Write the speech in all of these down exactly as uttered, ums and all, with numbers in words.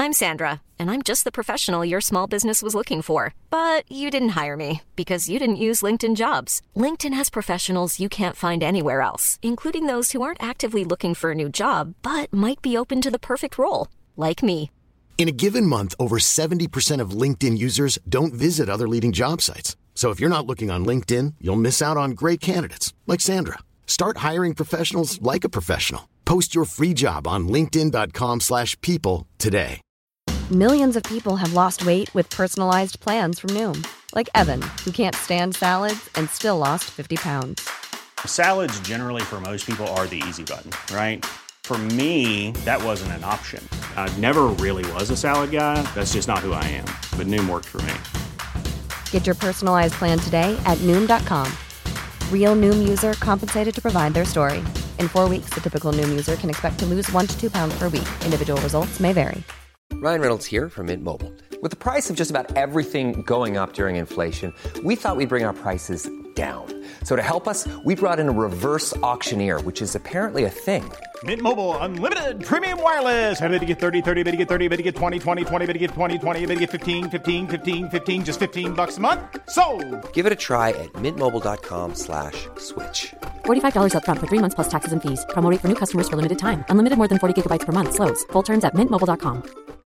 I'm Sandra, and I'm just the professional your small business was looking for. But you didn't hire me because you didn't use LinkedIn Jobs. LinkedIn has professionals you can't find anywhere else, including those who aren't actively looking for a new job, but might be open to the perfect role, like me. In a given month, over seventy percent of LinkedIn users don't visit other leading job sites. So if you're not looking on LinkedIn, you'll miss out on great candidates like Sandra. Start hiring professionals like a professional. Post your free job on linkedin dot com slash people today. Millions of people have lost weight with personalized plans from Noom. Like Evan, who can't stand salads and still lost fifty pounds. Salads generally for most people are the easy button, right? For me, that wasn't an option. I never really was a salad guy. That's just not who I am. But Noom worked for me. Get your personalized plan today at noom dot com. Real Noom user compensated to provide their story. In four weeks, the typical Noom user can expect to lose one to two pounds per week. Individual results may vary. Ryan Reynolds here from Mint Mobile. With the price of just about everything going up during inflation, we thought we'd bring our prices down. So to help us, we brought in a reverse auctioneer, which is apparently a thing. Mint Mobile Unlimited Premium Wireless. How to get thirty, thirty, how to get thirty, how to get twenty, twenty, twenty, how to get twenty, twenty, how to get fifteen, fifteen, fifteen, fifteen, just fifteen bucks a month? Sold! Give it a try at mintmobile.com slash switch. forty-five dollars up front for three months plus taxes and fees. Promo rate for new customers for limited time. Unlimited more than forty gigabytes per month. Slows full terms at mint mobile dot com.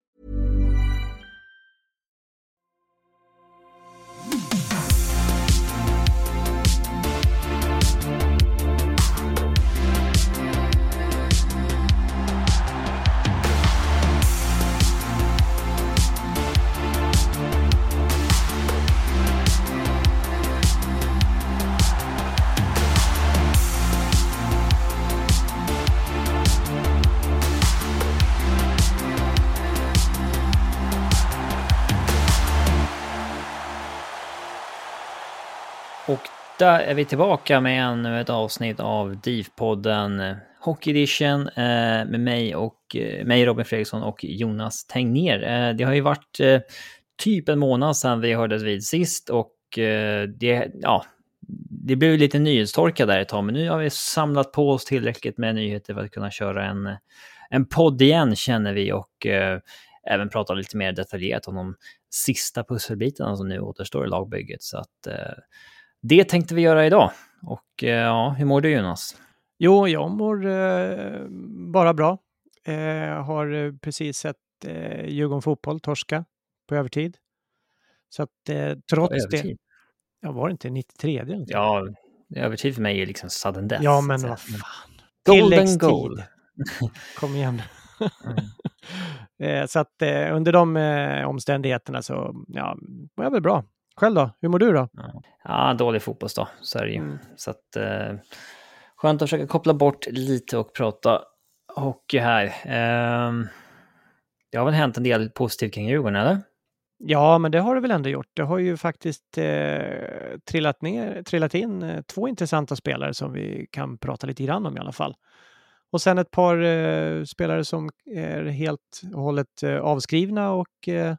Och där är vi tillbaka med ännu ett avsnitt av D I F-podden Hockey Edition eh, med mig och eh, mig Robin Fredriksson och Jonas Tegnér. Eh, det har ju varit eh, typ en månad sedan vi hördes vid sist och eh, det, ja, det blev lite nyhetstorka där ett tag, men nu har vi samlat på oss tillräckligt med nyheter för att kunna köra en, en podd igen, känner vi, och eh, även prata lite mer detaljerat om de sista pusselbitarna som nu återstår i lagbygget. Så att eh, det tänkte vi göra idag. Och eh, ja, hur mår du, Jonas? Jo, jag mår eh, bara bra. Eh, har precis sett eh, Djurgården fotboll torska på övertid. Så att eh, trots det... Jag var inte nittiotre. Inte. Ja, övertid för mig är liksom sudden death. Ja, men vad fan. Golden goal. Kom igen. Mm. eh, så att eh, under de eh, omständigheterna så ja, var jag väl bra. Själv då? Hur mår du då? Ja, ja dålig fotbollsdag, så är det ju. Mm. Så att eh, skönt att försöka koppla bort lite och prata hockey här. Eh, det har väl hänt en del positivt kring Djurgården, eller? Ja, men det har det väl ändå gjort. Det har ju faktiskt eh, trillat, ner, trillat in eh, två intressanta spelare som vi kan prata lite grann om i alla fall. Och sen ett par eh, spelare som är helt och hållet eh, avskrivna och eh,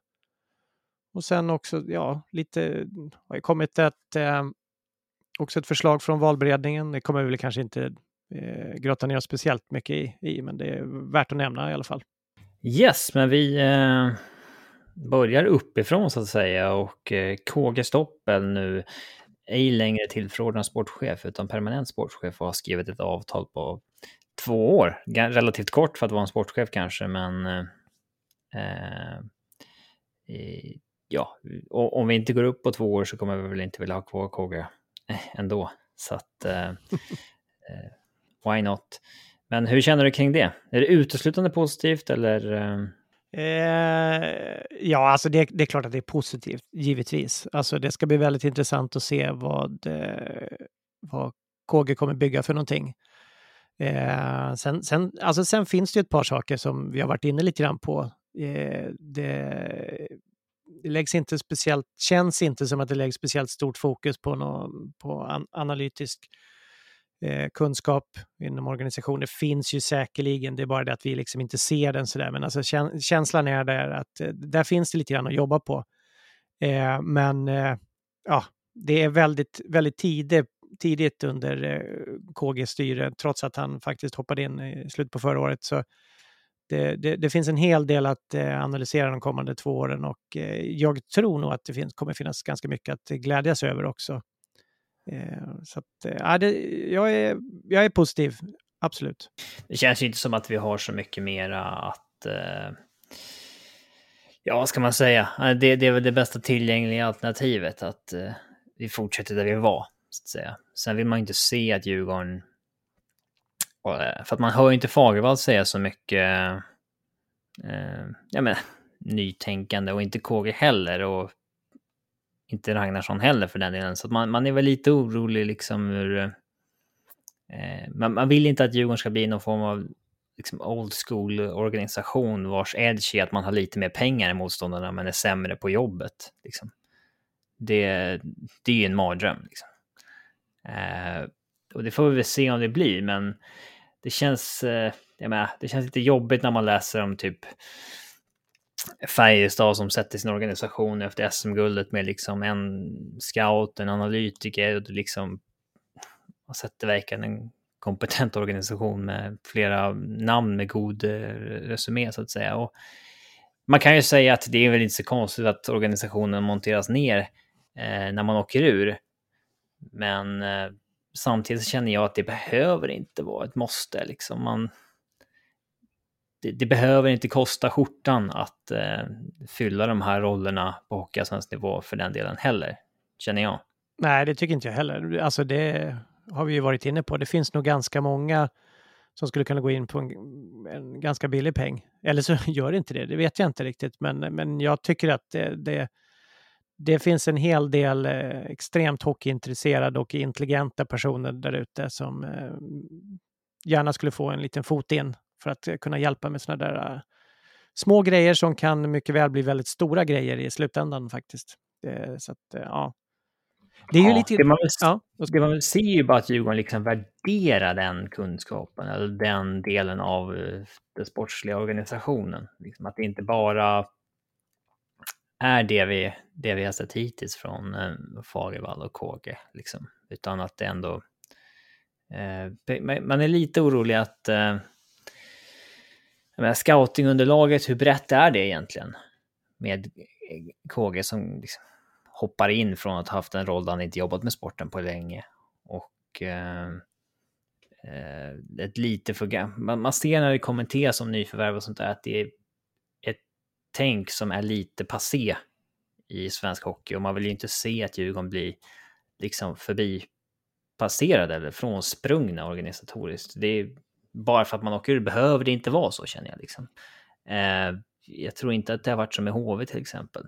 och sen också, ja, lite har ju kommit ett eh, också ett förslag från valberedningen. Det kommer vi väl kanske inte eh, grotta ner speciellt mycket i, i, men det är värt att nämna i alla fall. Yes, men vi eh, börjar uppifrån så att säga, och eh, K G Stoppel nu ej längre tillförordnad sportchef utan permanent sportchef och har skrivit ett avtal på två år. Relativt kort för att vara en sportchef kanske, men eh, eh, ja, och om vi inte går upp på två år så kommer vi väl inte vilja ha kvar K G ändå. Så att eh, eh, why not? Men hur känner du kring det? Är det uteslutande positivt eller? Eh... Eh, ja, alltså det, det är klart att det är positivt, givetvis. Alltså det ska bli väldigt intressant att se vad, eh, vad K G kommer bygga för någonting. Eh, sen, sen, alltså sen finns det ju ett par saker som vi har varit inne lite grann på. Eh, det, det läggs inte speciellt, känns inte som att det läggs speciellt stort fokus på, någon, på an, analytisk eh, kunskap inom organisationen. Det finns ju säkerligen, det är bara det att vi liksom inte ser den sådär. Men alltså käns- känslan är där att eh, där finns det lite grann att jobba på. Eh, men eh, ja, det är väldigt, väldigt tidigt tidigt under eh, K G:s styre, trots att han faktiskt hoppade in i slutet på förra året, så det, det, det finns en hel del att eh, analysera de kommande två åren och eh, jag tror nog att det finns, kommer finnas ganska mycket att glädjas över också. Eh, så att, eh, ja, det, jag, är, jag är positiv, absolut. Det känns ju inte som att vi har så mycket mera att... Eh, ja, vad ska man säga? Det, det är väl det bästa tillgängliga alternativet, att eh, vi fortsätter där vi var, så att säga. Sen vill man inte se att Djurgården... För att man hör ju inte Fagervall säga så mycket eh, ja, men, nytänkande, och inte K G heller, och inte Ragnarsson heller för den delen. Så att man, man är väl lite orolig liksom ur... Eh, man, man vill inte att Djurgården ska bli någon form av liksom old school organisation vars edge är att man har lite mer pengar än motståndarna men är sämre på jobbet. Liksom. Det, det är ju en mardröm. Liksom. Eh, och det får vi väl se om det blir, men det känns, eh, jag menar, det känns lite jobbigt när man läser om typ Färjestad som sätter sin organisation efter S M-guldet med liksom en scout, en analytiker, och liksom man sätter verkligen en kompetent organisation med flera namn med god resumé, så att säga. Och man kan ju säga att det är väl inte så konstigt att organisationen monteras ner eh, när man åker ur, men eh, samtidigt känner jag att det behöver inte vara ett måste. Liksom. Man, det, det behöver inte kosta skjortan att eh, fylla de här rollerna på Hockeyallsvensk nivå för den delen heller, känner jag. Nej, det tycker inte jag heller. Alltså det har vi ju varit inne på. Det finns nog ganska många som skulle kunna gå in på en, en ganska billig peng. Eller så gör det inte det, det vet jag inte riktigt. Men, men jag tycker att det, det, det finns en hel del eh, extremt hockeyintresserade och intelligenta personer där ute som eh, gärna skulle få en liten fot in för att eh, kunna hjälpa med såna där eh, små grejer som kan mycket väl bli väldigt stora grejer i slutändan faktiskt. Det, så att, eh, ja. Det är ju ja, lite... Det man, vill, ja. det man vill se är ju bara att Djurgården liksom värderar den kunskapen eller den delen av den sportsliga organisationen. Liksom att det inte bara är det vi, det vi har sett hittills från eh, Fagervall och K G. Liksom. Utan att det ändå... Eh, man är lite orolig att... Eh, scoutingunderlaget, hur brett är det egentligen? Med K G som... Liksom, hoppar in från att ha haft en roll där han inte jobbat med sporten på länge. Och eh, ett lite för... Man, man ser när det kommenteras om nyförvärv och sånt där att det är ett tänk som är lite passé i svensk hockey. Och man vill ju inte se att Djurgården blir liksom förbi passerade eller frånsprungna organisatoriskt. Det är bara för att man åker ur behöver det inte vara så, känner jag liksom. Eh, jag tror inte att det har varit som med H V till exempel.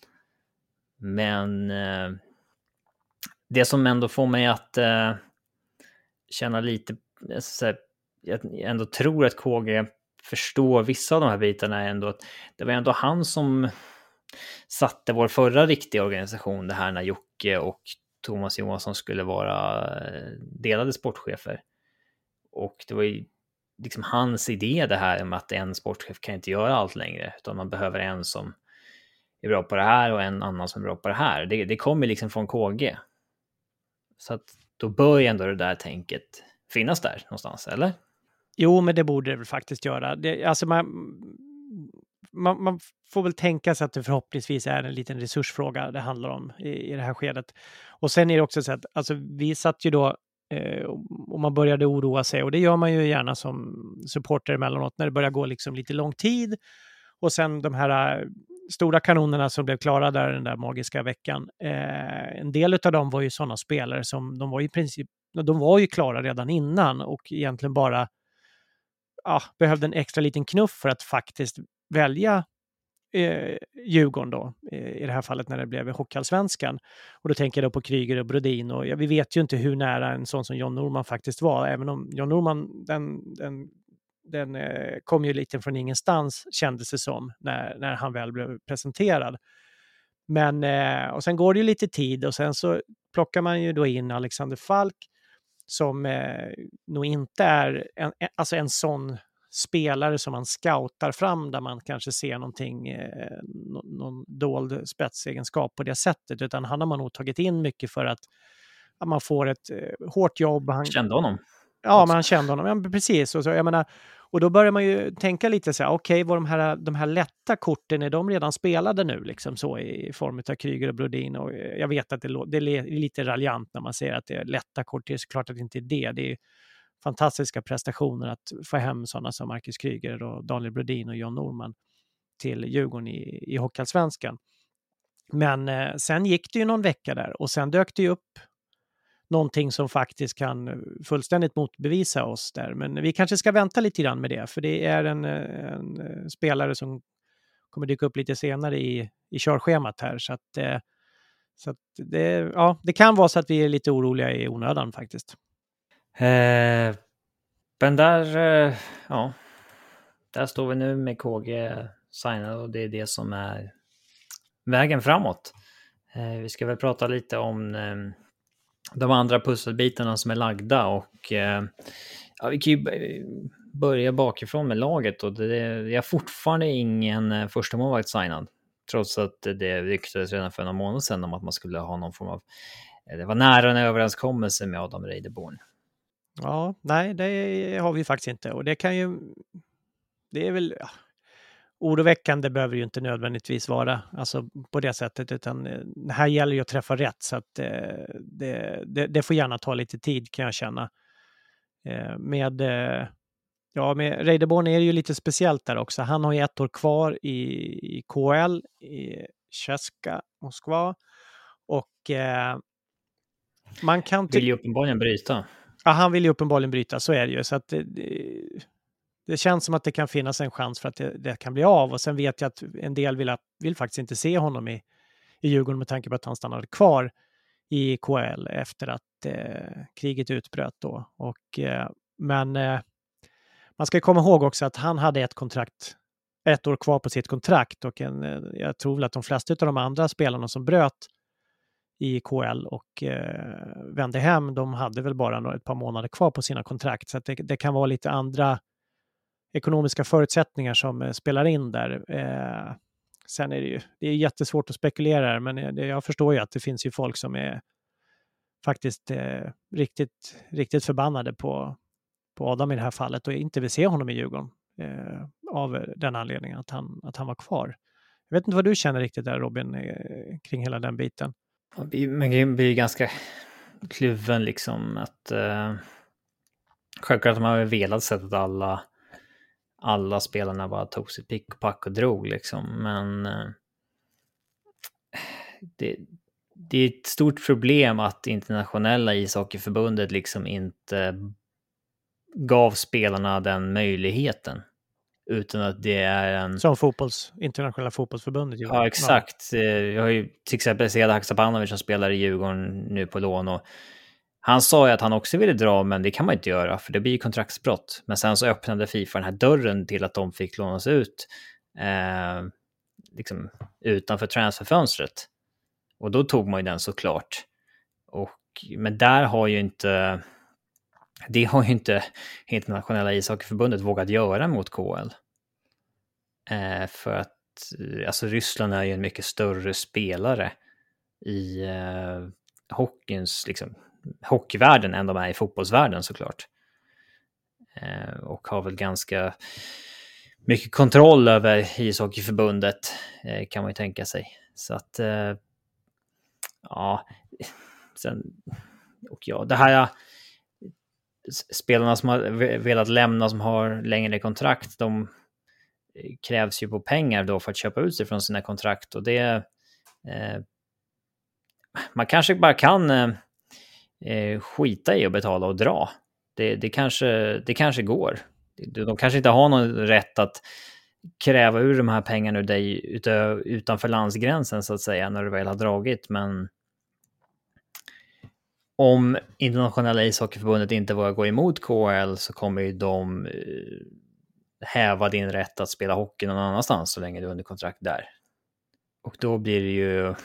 Men eh, det som ändå får mig att eh, känna lite, så, jag ändå tror att K G förstår vissa av de här bitarna är ändå att det var ändå han som satte vår förra riktiga organisation, det här när Jocke och Thomas Johansson skulle vara delade sportchefer. Och det var ju liksom hans idé det här med att en sportchef kan inte göra allt längre, utan man behöver en som är bra på det här och en annan som är bra på det här. Det, det kommer liksom från K G. Så att då bör ju ändå det där tänket finnas där någonstans, eller? Jo, men det borde det väl faktiskt göra. Det, alltså man, man, man får väl tänka sig att det förhoppningsvis är en liten resursfråga det handlar om i, i det här skedet. Och sen är det också så att alltså, vi satt ju då eh, och man började oroa sig, och det gör man ju gärna som supporter emellanåt när det börjar gå liksom lite lång tid. Och sen de här stora kanonerna som blev klara där den där magiska veckan. Eh, en del av dem var ju sådana spelare som de var i princip, de var ju klara redan innan och egentligen bara ja, behövde en extra liten knuff för att faktiskt välja eh, Djurgården då, eh, i det här fallet när det blev Hockeyallsvenskan. Och då tänker jag då på Kryger och Brodin, och ja, vi vet ju inte hur nära en sån som John Norman faktiskt var, även om John Norman den, den Den eh, kom ju lite från ingenstans, kändes det som, när, när han väl blev presenterad. Men, eh, och sen går det ju lite tid och sen så plockar man ju då in Alexander Falk som eh, nog inte är en, alltså en sån spelare som man scoutar fram där man kanske ser någonting, eh, någon, någon dold spetsegenskap på det sättet, utan han har man nog tagit in mycket för att, att man får ett eh, hårt jobb. Han kände honom. Ja, men han kände honom. Ja, precis. Och så, jag menar, Och då börjar man ju tänka lite så här, okej, okay, var de här, de här lätta korten, är de redan spelade nu liksom så i form av Kryger och Brodin? Och jag vet att det, det är lite raljant när man säger att det är lätta kort. Det är såklart att det inte är det. Det är fantastiska prestationer att få hem sådana som Marcus Kryger och Daniel Brodin och John Norman till Djurgården i, i Hockeyallsvenskan. Men eh, sen gick det ju någon vecka där och sen dök det ju upp någonting som faktiskt kan fullständigt motbevisa oss där. Men vi kanske ska vänta lite grann med det, för det är en, en spelare som kommer dyka upp lite senare i, i körschemat här. Så att, eh, så att det, ja, det kan vara så att vi är lite oroliga i onödan faktiskt. Eh, men där, eh, ja, där står vi nu med K G signad och det är det som är vägen framåt. Eh, vi ska väl prata lite om eh, de andra pusselbitarna som är lagda och eh, ja, vi kan ju börja bakifrån med laget och det, det är fortfarande ingen första målvakt signad, trots att det ryktades redan för några månader sedan om att man skulle ha någon form av, det var nära en överenskommelse med Adam Reideborn. Ja, nej, det har vi faktiskt inte och det kan ju, det är väl ja, oroväckande behöver ju inte nödvändigtvis vara, alltså på det sättet, utan det här gäller ju att träffa rätt, så att eh, det, det, det får gärna ta lite tid, kan jag känna. Eh, med eh, ja, med Reideborn är det ju lite speciellt där också. Han har ju ett år kvar i, i K L i Česká Moskva och eh, man kan ty- vill ju uppenbarligen bryta. Ja, han vill ju uppenbarligen bryta, så är det ju, så att det, det Det känns som att det kan finnas en chans för att det, det kan bli av. Och sen vet jag att en del vill, vill faktiskt inte se honom i, i Djurgården med tanke på att han stannade kvar i K L efter att eh, kriget utbröt då. Och, eh, men eh, man ska komma ihåg också att han hade ett kontrakt, ett år kvar på sitt kontrakt. Och en, eh, jag tror väl att de flesta av de andra spelarna som bröt i K L och eh, vände hem, de hade väl bara några, ett par månader kvar på sina kontrakt. Så att det, det kan vara lite andra ekonomiska förutsättningar som spelar in där. Eh, sen är det ju det är jättesvårt att spekulera här, men det, jag förstår ju att det finns ju folk som är faktiskt eh, riktigt, riktigt förbannade på, på Adam i det här fallet och inte vill se honom i Djurgården eh, av den anledningen att han, att han var kvar. Jag vet inte vad du känner riktigt där, Robin, eh, kring hela den biten. Man blir ganska kluven liksom att eh, självklart man har velat sett att alla alla spelarna bara tog sitt pick och pack och drog liksom, men eh, det, det är ett stort problem att internationella ishockeyförbundet liksom inte gav spelarna den möjligheten, utan att det är en... Som fotbolls, internationella fotbollsförbundet. Ja, exakt. Ja. Jag har ju till exempel Seda Haksabanovic som spelar i Djurgården nu på lån och han sa ju att han också ville dra, men det kan man inte göra för det blir kontraktsbrott. Men sen så öppnade FIFA den här dörren till att de fick lånas ut eh, liksom utanför transferfönstret. Och då tog man ju den såklart. Och, men där har ju inte det har ju inte internationella ishockeyförbundet vågat göra mot K L. Eh, för att alltså Ryssland är ju en mycket större spelare i eh, hockeyns liksom hockeyvärlden än de är i fotbollsvärlden såklart. Eh, och har väl ganska mycket kontroll över ishockeyförbundet eh, kan man ju tänka sig. Så att eh, ja, sen och ja, det här spelarna som har velat lämna som har längre kontrakt, de krävs ju på pengar då för att köpa ut sig från sina kontrakt och det eh, man kanske bara kan eh, skita i att betala och dra. Det, det, kanske, det kanske går. De kanske inte har någon rätt att kräva ur de här pengarna ur dig utö, utanför landsgränsen så att säga när du väl har dragit, men om internationella ishockeyförbundet inte vågar gå emot K L så kommer ju de häva din rätt att spela hockey någon annanstans så länge du är under kontrakt där. Och då blir det ju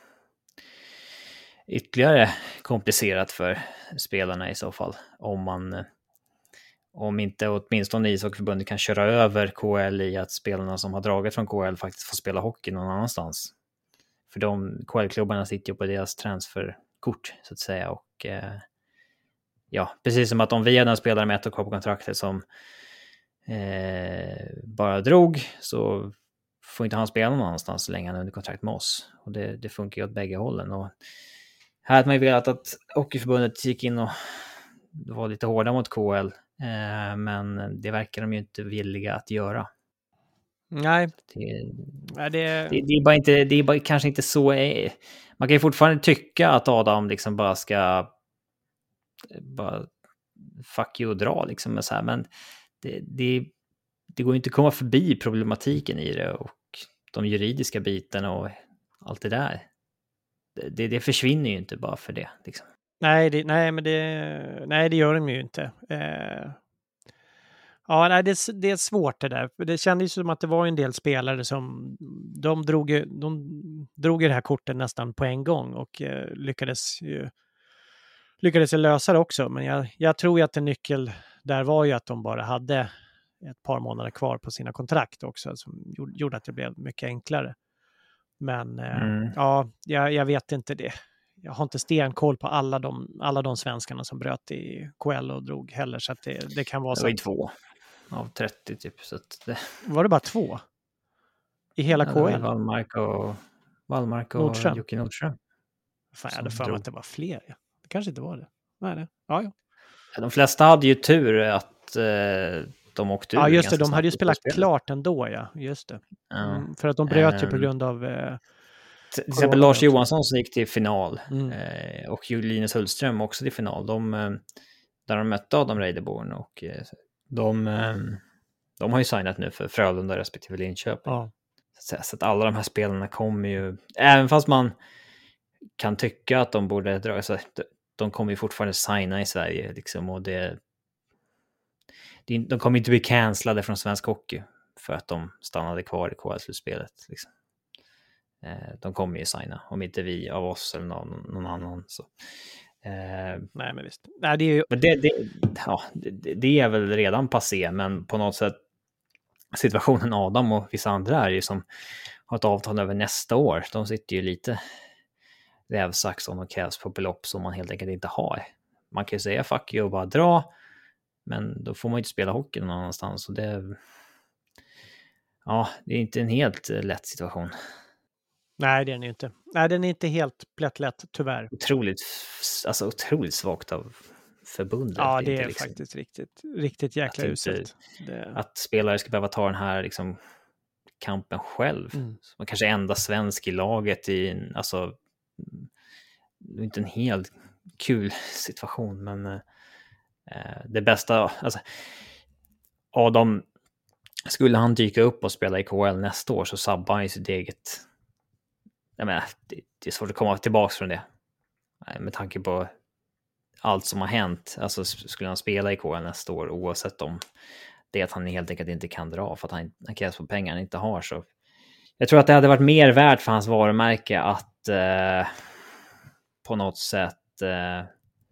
ytterligare komplicerat för spelarna i så fall. Om man om inte åtminstone ishockeyförbundet kan köra över K L i att spelarna som har dragit från K L faktiskt får spela hockey någon annanstans. För de K L-klubbarna sitter ju på deras transferkort så att säga. Och eh, ja, precis som att om vi hade en spelare med ett år kvar på kontraktet som eh, bara drog, så får inte han spela någon annanstans så länge han är under kontrakt med oss. Och det, det funkar ju åt bägge hållen. Och här hade man ju velat att Hockeyförbundet gick in och var lite hårda mot K L. Eh, men det verkar de ju inte villiga att göra. Nej. Det, Nej, det... Det, det är bara inte, det är bara kanske inte så. Eh, man kan ju fortfarande tycka att Adam liksom bara ska bara fuck you och dra liksom med så här, men det, det, det går ju inte att komma förbi problematiken i det och de juridiska bitarna och allt det där. Det, det försvinner ju inte bara för det liksom. Nej, det, nej, men det, nej, det gör de ju inte. Eh, ja, nej, det, det är svårt det där. Det kändes som att det var en del spelare som de drog, de drog ju det här kortet nästan på en gång och eh, lyckades ju lyckades lösa det också. Men jag, jag tror ju att en nyckel där var ju att de bara hade ett par månader kvar på sina kontrakt också, som gjorde att det blev mycket enklare. Men eh, mm. ja, jag, jag vet inte det. Jag har inte stenkoll på alla de, alla de svenskarna som bröt i K L och drog heller, så att det, det kan vara så. Det var ju två av trettio typ. Så att det... Var det bara två? I hela ja, K L? Wallmark och, Wallmark och Nordström. Jocke Nordström. Fan, jag hade för mig att det var fler. Ja. Det kanske inte var det. Nej, det. Ja, ja. De flesta hade ju tur att eh, de åkte ur. Ja, just det. De hade ju spelat klart ändå, ja. Just det. Ja. Mm, för att de bröt ju på grund av... Eh, till exempel Lars också. Johansson som gick till final. Mm. Eh, och Linus Hultström också till final. De, eh, där de mötte Adam Reideborn. Och eh, de, eh, de har ju signat nu för Frölunda respektive Linköping. Ja. Så, så att alla de här spelarna kommer ju... Även fast man kan tycka att de borde dra... Så, de kommer ju fortfarande signa i Sverige. Liksom, och det, det, de kommer inte bli cancellade från svensk hockey för att de stannade kvar i K L-slutspelet. Liksom. Eh, de kommer ju signa, om inte vi av oss eller någon, någon annan. Så. Eh, Nej, men visst. Nej, det, är ju... men det, det, ja, det, det är väl redan passé, men på något sätt situationen Adam och vissa andra är ju som har ett avtal över nästa år. De sitter ju lite rävsax om de krävs på belopp som man helt enkelt inte har. Man kan ju säga fuck you och bara dra, men då får man ju inte spela hockey någon annanstans. Så det, ja, det är inte en helt lätt situation. Nej, det är den inte. Nej, den är inte helt plätt-lätt, tyvärr. Otroligt, alltså otroligt svagt av förbundet. Ja, det är liksom, faktiskt riktigt, riktigt jäkla uselt. Det... Att spelare ska behöva ta den här liksom, kampen själv. Mm. Man kanske är enda svensk i laget i en, alltså, det är inte en helt kul situation, men eh, det bästa, alltså, Adam, skulle han dyka upp och spela i K L nästa år så sabbar han ju sitt eget. Jag menar, det, det är svårt att komma tillbaka från det. Med tanke på allt som har hänt. Alltså skulle han spela i K L nästa år, oavsett om det är att han helt enkelt inte kan dra för att han, han krävs på pengar han inte har. Så jag tror att det hade varit mer värt för hans varumärke att eh, på något sätt eh,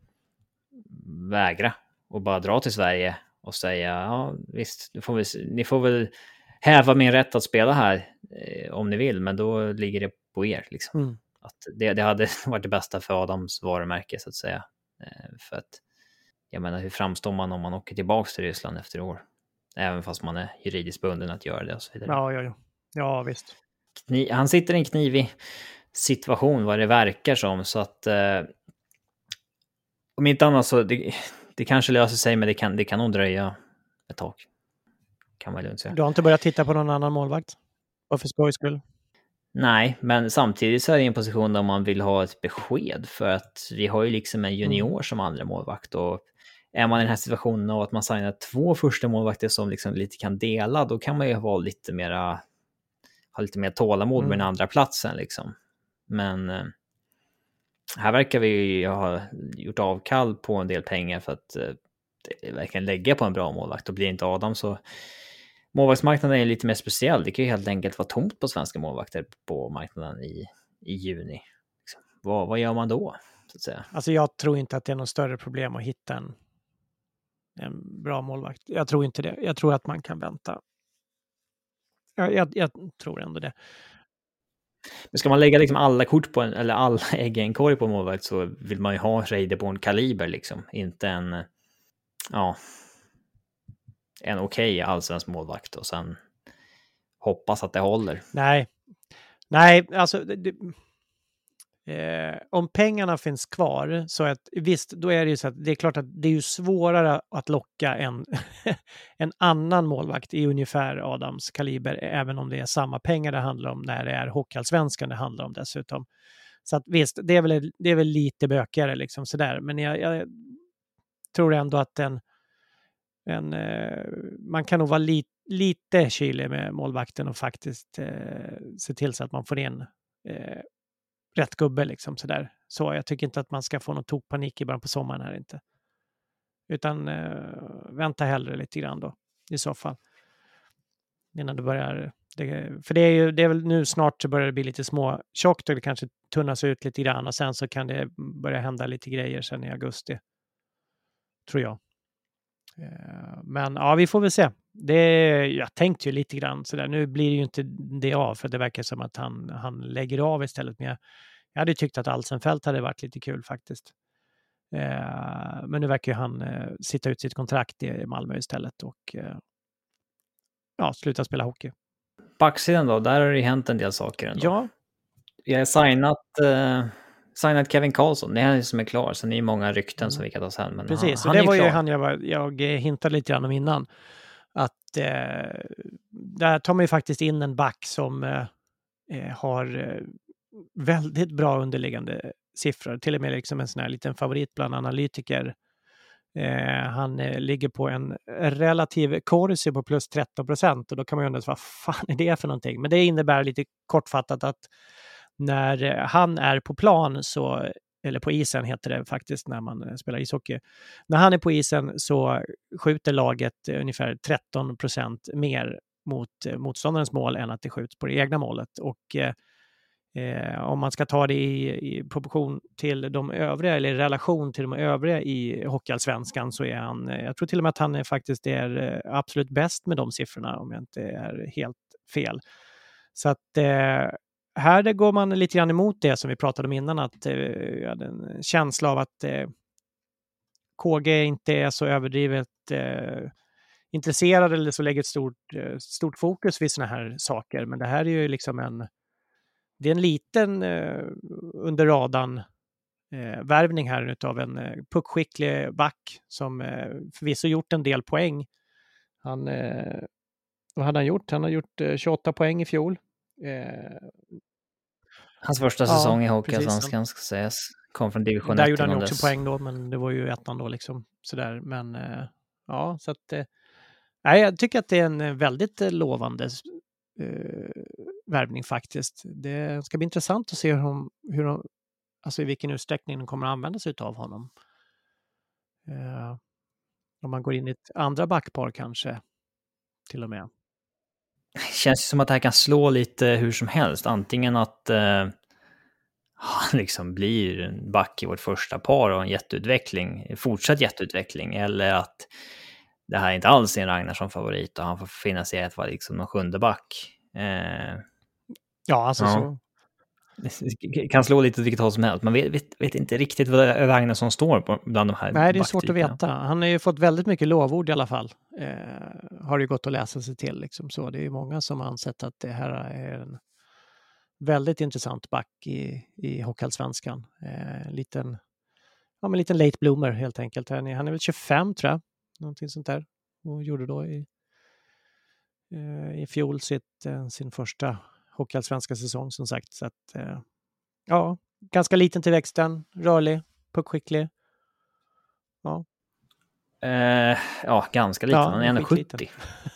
vägra och bara dra till Sverige och säga, ja visst, får vi, ni får väl häva min rätt att spela här eh, om ni vill, men då ligger det på er liksom. Mm. Att det, det hade varit det bästa för Adams varumärke så att säga. Eh, för att jag menar, hur framstår man om man åker tillbaka till Ryssland efter år? Även fast man är juridiskt bunden att göra det och så vidare. Ja, ja, ja. Ja, visst. Kni- han sitter i en knivig situation vad det verkar som, så att eh, om inte annat så det, det kanske löser sig, men det kan, det kan nog dröja ett tag. Kan man lugnt säga. Du har inte börjat titta på någon annan målvakt? Och för skojs skull? Nej, men samtidigt så är det en position där man vill ha ett besked, för att vi har ju liksom en junior mm. som andra målvakt, och är man i den här situationen av att man signar två första målvakter som liksom lite kan dela, då kan man ju vara lite mera, ha lite mer tålamod mm. med den andra platsen liksom. Men eh, här verkar vi ju ha gjort avkall på en del pengar för att eh, det verkligen lägga på en bra målvakt, och blir inte Adam så målvaktsmarknaden är lite mer speciell. Det kan ju helt enkelt vara tomt på svenska målvakter på marknaden i, i juni. Liksom. Vad, vad gör man då? Så att säga? Alltså jag tror inte att det är något större problem att hitta en, en bra målvakt. Jag tror inte det. Jag tror att man kan vänta. Jag, jag, jag tror ändå det. Men ska man lägga liksom alla kort på en, eller alla ägg i en korg på en målvakt, så vill man ju ha Reideborn kaliber liksom. Inte en, ja... en okej okay allsvensk målvakt och sen hoppas att det håller. Nej, nej, alltså det, eh, om pengarna finns kvar så att visst, då är det ju så att det är klart att det är ju svårare att locka en, en annan målvakt i ungefär Adams kaliber, även om det är samma pengar det handlar om när det är Hockeyallsvenskan det handlar om dessutom. Så att visst, det är väl, det är väl lite bökigare liksom sådär, men jag, jag tror ändå att en, en eh, man kan nog vara li, lite kylig med målvakten och faktiskt eh, se till så att man får in eh, rätt gubbe liksom sådär. Så jag tycker inte att man ska få någon tokpanik i början på sommaren här inte. Utan eh, vänta hellre lite grann då i så fall. Innan det börjar, det, för det är ju det är väl nu snart så börjar det bli lite små tjockt och det kanske tunnas ut lite grann och sen så kan det börja hända lite grejer sen i augusti. Tror jag. Men ja, vi får väl se. Det, jag tänkte ju lite grann sådär. Nu blir det ju inte det av för det verkar som att han, han lägger av istället. Men jag, jag hade tyckt att Alsenfelt hade varit lite kul faktiskt. Eh, men nu verkar ju han eh, sitta ut sitt kontrakt i Malmö istället och eh, ja, sluta spela hockey. Backsidan då, där har det hänt en del saker ändå. Ja. Jag har signat, eh, signat Kevin Karlsson, det är han som är klar. Sen är det många rykten mm. som vi kan ta sen. Men precis, han, och det han var klar. ju han jag, var, jag hintade lite grann om innan. Att eh, där tar man ju faktiskt in en back som eh, har eh, väldigt bra underliggande siffror. Till och med liksom en sån här liten favorit bland analytiker. Eh, han eh, ligger på en relativ corsi på plus tretton procent och då kan man ju undra vad fan är det för någonting. Men det innebär lite kortfattat att när eh, han är på plan så, eller på isen heter det faktiskt när man spelar ishockey. När han är på isen så skjuter laget ungefär tretton procent mer mot eh, motståndarens mål än att det skjuts på det egna målet. Och eh, Eh, om man ska ta det i, i proportion till de övriga eller i relation till de övriga i Hockeyallsvenskan så är han, jag tror till och med att han är, faktiskt är absolut bäst med de siffrorna om jag inte är helt fel. Så att eh, här går man lite grann emot det som vi pratade om innan, att eh, jag hade en känsla av att eh, K G inte är så överdrivet eh, intresserad eller så lägger ett stort, eh, stort fokus vid såna här saker, men det här är ju liksom en Det är en liten eh, under radarn eh, värvning här utav en eh, puckskicklig back som eh, förvisso gjort en del poäng. Han, eh, vad hade han gjort? Han har gjort eh, tjugoåtta poäng i fjol. Eh, Hans första ja, säsong i Hockeyallsvenskan ska sägas. Kom från division där ett. Där gjorde han också dess. poäng då, men det var ju ettan då liksom. Sådär. Men eh, ja, så att eh, nej, jag tycker att det är en väldigt eh, lovande Uh, värvning faktiskt. Det ska bli intressant att se hur de, hur de, alltså i vilken utsträckning de kommer att använda sig av honom. Uh, om man går in i ett andra backpar kanske till och med. Det känns som att det här kan slå lite hur som helst. Antingen att uh, han liksom blir en back i vårt första par och en jätteutveckling, fortsatt jätteutveckling, eller att det här inte alls är en Ragnarsson-favorit och han får finna sig att vara liksom någon sjunde back. Eh, ja, alltså ja. så. Det kan slå lite åt vilket håll som helst. Man vet, vet, vet inte riktigt vad Ragnarsson står på bland de här. Nej, det är svårt att veta. Han har ju fått väldigt mycket lovord i alla fall. Eh, har det gått att läsa sig till. Liksom så. Det är ju många som har ansett att det här är en väldigt intressant back i, i Hockeyallsvenskan. Eh, en liten, ja, men liten late bloomer helt enkelt. Han är, han är väl tjugofem tror jag. Någonting sånt där. Och gjorde då i, i fjol sitt, sin första Hockeyallsvenska säsong som sagt. Så att, ja, ganska liten till växten, rörlig, puckskicklig. Ja. Eh, ja, ganska liten. Ja, han är en komma sjuttio.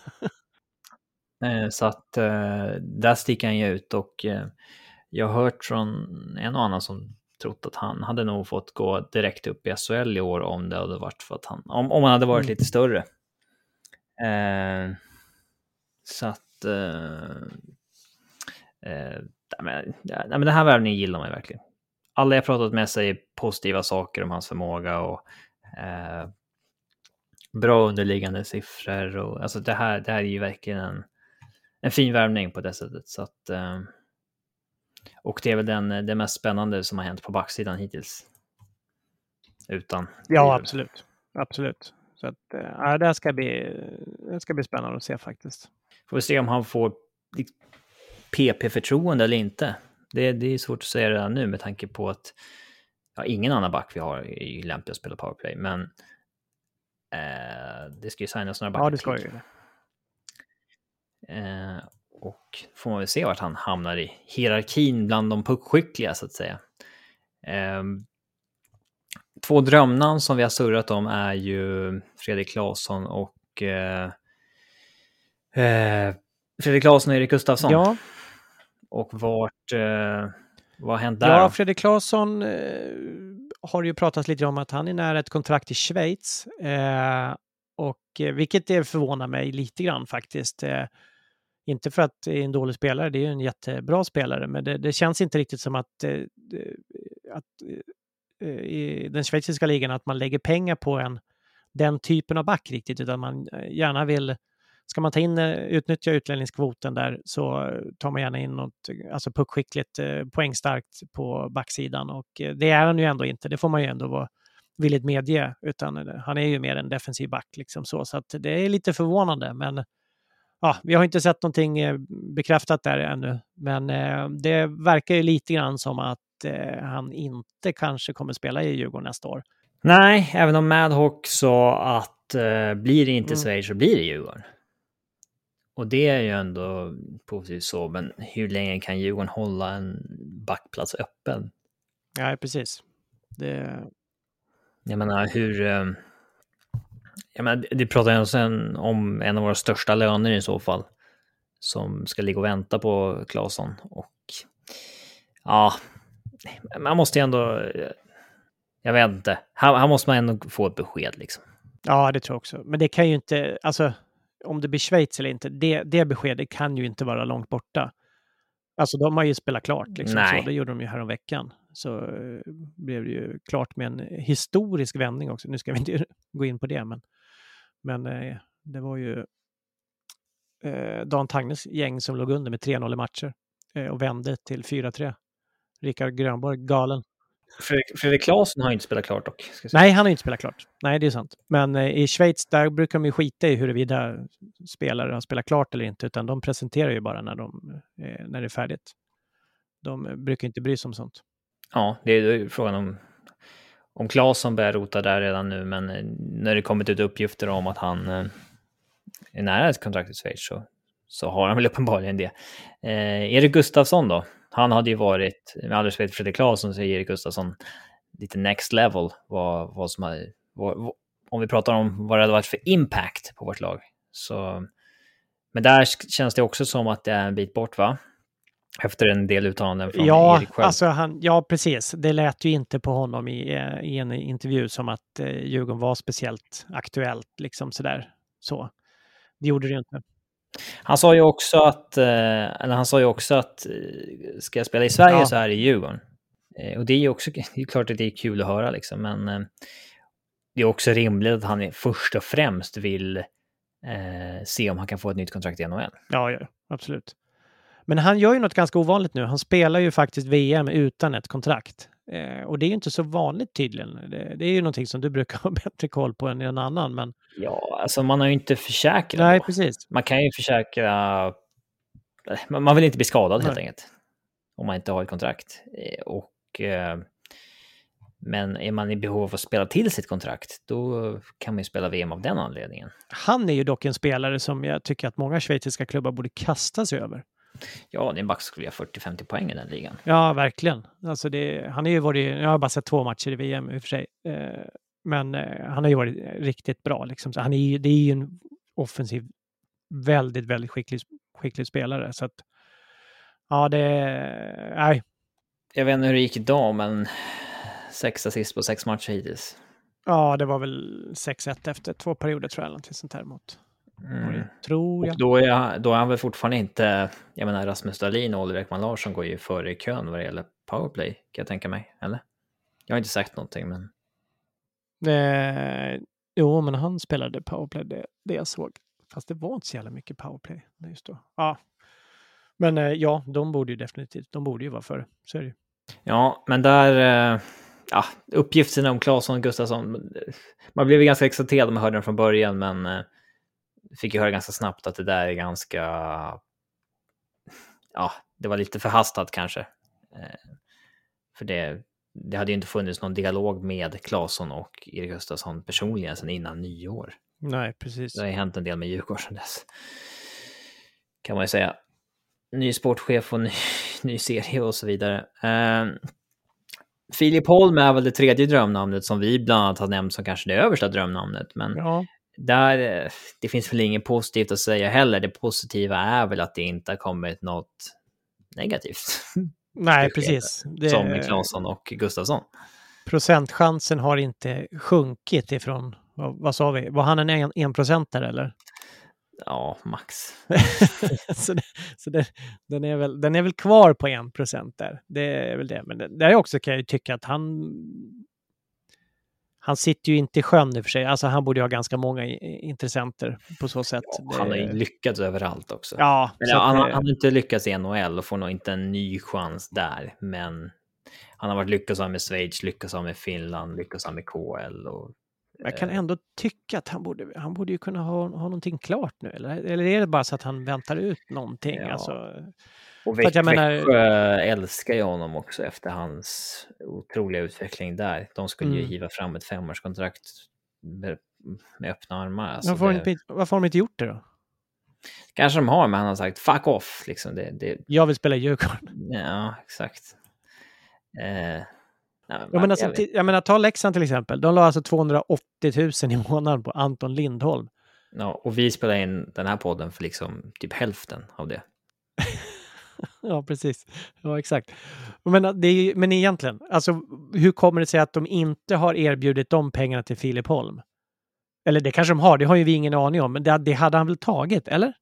eh, så att eh, där sticker han ju ut och eh, jag har hört från en och annan som trott att han hade nog fått gå direkt upp i S H L i år om det hade varit för att han, om, om han hade varit mm. lite större. Eh, så att eh, eh, men, ja, men den här värvningen gillar man verkligen. Alla jag pratat med säger positiva saker om hans förmåga och eh, bra underliggande siffror och alltså det här, det här är ju verkligen en, en fin värvning på det sättet så att eh, och det är väl den, det mest spännande som har hänt på backsidan hittills. Utan. Ja, absolut. Absolut. Så att, ja, det ska bli, det ska bli spännande att se faktiskt. Får vi se om han får P P-förtroende eller inte. Det, det är svårt att säga redan nu med tanke på att ja, ingen annan back vi har är ju lämplig att spela powerplay, men eh, det ska ju signas några backar. Ja, det ska ju. Eh, och får man väl se vart han hamnar i hierarkin bland de puckskickliga så att säga. Eh, två drömnamn som vi har surrat om är ju Fredrik Claesson och eh, eh, Fredrik Claesson och Erik Gustafsson. Ja. Och vart eh, vad har hänt där? Ja, då? Fredrik Claesson eh, har ju pratat lite om att han är nära ett kontrakt i Schweiz. Eh, och eh, vilket det förvånar mig lite grann faktiskt. Eh, inte för att det är en dålig spelare, det är ju en jättebra spelare, men det, det känns inte riktigt som att, eh, att eh, i den schweiziska ligan att man lägger pengar på en den typen av back riktigt, utan man gärna vill, ska man ta in, utnyttja utlänningskvoten där, så tar man gärna in något, alltså puckskickligt, poängstarkt på backsidan, och det är han ju ändå inte, det får man ju ändå vara villigt medge, utan han är ju mer en defensiv back liksom så, så att det är lite förvånande, men ja, vi har inte sett någonting bekräftat där ännu, men det verkar ju lite grann som att han inte kanske kommer spela i Djurgården nästa år. Nej, även om Madhawk sa att eh, blir det inte Mm. Schweiz så blir det Djurgården. Och det är ju ändå positivt så, men hur länge kan Djurgården hålla en backplats öppen? Ja, precis. Det... Jag menar, hur... Eh, jag menar, det pratar jag sen om en av våra största löner i så fall, som ska ligga och vänta på Claesson. Och ja, man måste ju ändå... Jag vet inte. Här, här måste man ändå få ett besked liksom. Ja, det tror jag också. Men det kan ju inte, alltså om det blir Schweiz eller inte, det, det beskedet kan ju inte vara långt borta. Alltså de har ju spelat klart liksom. Nej. Så det gjorde de ju här om veckan. Så uh, blev det ju klart med en historisk vändning också. Nu ska vi inte gå in på det, men, men uh, det var ju uh, Dan Tagnes gäng som låg under med tre noll i matcher uh, och vände till fyra tre. Rickard Grönborg, galen. Fredrik, Fredrik Claesson har inte spelat klart dock. Ska jag säga. Nej, han har inte spelat klart. Nej, det är sant. Men eh, i Schweiz, där brukar de ju skita i huruvida spelare har spelat klart eller inte, utan de presenterar ju bara när, de, eh, när det är färdigt. De brukar inte bry sig om sånt. Ja, det är ju frågan om om Claesson börjar rota där redan nu, men när det kommit ut uppgifter om att han eh, är nära ett kontrakt i Schweiz så, så har han väl uppenbarligen det. Eh, Erik Gustafsson då? Han hade ju varit, med all respekt för Fredrik Claesson, så är Erik Gustafsson lite next level. Vad, vad som har, vad, om vi pratar om vad det hade varit för impact på vårt lag. Så, men där känns det också som att det är en bit bort, va? Efter en del uttalanden från ja, Erik själv. Alltså han, ja, precis. Det lät ju inte på honom i, i en intervju som att eh, Djurgården var speciellt aktuellt. Liksom sådär. Så. Det gjorde det ju inte. Han sa ju också att, eller han sa ju också att ska jag spela i Sverige ja. så är det Djurgården. Och det är ju också, det är klart att det är kul att höra liksom, men det är också rimligt att han först och främst vill eh, se om han kan få ett nytt kontrakt i N H L. Ja, ja, absolut. Men han gör ju något ganska ovanligt nu. Han spelar ju faktiskt V M utan ett kontrakt. Eh, och det är ju inte så vanligt tydligen. Det, det är ju någonting som du brukar ha bättre koll på än en annan. Men... Ja, alltså man har ju inte försäkrat. Nej, då. precis. Man kan ju försäkra... Man vill inte bli skadad Nej. helt enkelt. Om man inte har ett kontrakt. Och... Eh, men är man i behov av att spela till sitt kontrakt, då kan man ju spela V M av den anledningen. Han är ju dock en spelare som jag tycker att många schweiziska klubbar borde kasta sig över. Ja, det är en back som skulle ha fyrtio till femtio poäng i den ligan. Ja, verkligen. Alltså det, han är ju varit, jag har bara sett två matcher i V M i och för sig. Eh, men eh, han har ju varit riktigt bra. Liksom. Så han är ju, det är ju en offensiv, väldigt, väldigt skicklig, skicklig spelare. Så att, ja, det... Nej. Jag vet inte hur det gick idag, men sex assist på sex matcher hittills. Ja, det var väl sex ett efter två perioder tror jag. Någonting sånt här mot... Mm. Tror jag. Och då är, jag, då är han väl fortfarande inte, jag menar Rasmus Dahlin och Oliver Ekman Larsson går ju före i kön vad det gäller powerplay, kan jag tänka mig, eller? Jag har inte sagt någonting, men... Eh, jo, men han spelade powerplay, det, det jag såg. Fast det var inte så jävla mycket powerplay just då. Ja. Men eh, ja, de borde ju definitivt, de borde ju vara före, så är det ju. Ja, men där, ja, uppgifterna om Claesson och Gustafsson, man blev ganska exalterad om man hörde den från början, men eh, fick ju höra ganska snabbt att det där är ganska, ja, det var lite förhastat kanske. Eh, för det, det hade ju inte funnits någon dialog med Claesson och Erik Gustafsson personligen sedan innan nyår. Nej, precis. Det har ju hänt en del med Djurgården sedan dess, kan man ju säga. Ny sportchef och ny, ny serie och så vidare. Eh, Filip Holm är väl det tredje drömnamnet som vi bland annat har nämnt som kanske det översta drömnamnet. Men ja. där, det finns väl inget positivt att säga heller. Det positiva är väl att det inte har kommit något negativt. Nej, precis. Det... Som med Claesson och Gustafsson. Procentchansen har inte sjunkit ifrån, vad, vad sa vi? Var han en en, enprocentare eller? Ja, max. så det, så det, den, är väl, den är väl kvar på en procent där. Det är väl det. Men det, där också kan jag ju tycka att han han sitter ju inte i sjön i och för sig. Alltså han borde ju ha ganska många intressenter på så sätt. Ja, han har ju lyckats överallt också. Ja, men ja, han, han har inte lyckats i N H L och får nog inte en ny chans där. Men han har varit lyckosam med Schweiz, lyckosam med Finland, lyckosam med K H L och jag kan ändå tycka att han borde, han borde ju kunna ha, ha någonting klart nu. Eller, eller är det bara så att han väntar ut någonting? Ja. Alltså, och Växjö jag menar... älskar ju honom också efter hans otroliga utveckling där. De skulle mm. ju hiva fram ett femårskontrakt med, med öppna armar. Alltså varför, det... inte, varför har de inte gjort det då? Kanske de har, men han har sagt fuck off. Liksom det, det... Jag vill spela Djurgården. Ja, exakt. Eh... Ja, jag, menar, alltså, t- jag menar, ta Leksand till exempel. De la alltså tvåhundraåttio tusen i månaden på Anton Lindholm. Ja, och vi spelar in den här podden för liksom typ hälften av det. Ja, precis. Ja, exakt. Men, det är ju, men egentligen, alltså, hur kommer det sig att de inte har erbjudit de pengarna till Filip Holm? Eller det kanske de har, det har ju vi ingen aning om. Men det, det hade han väl tagit, eller?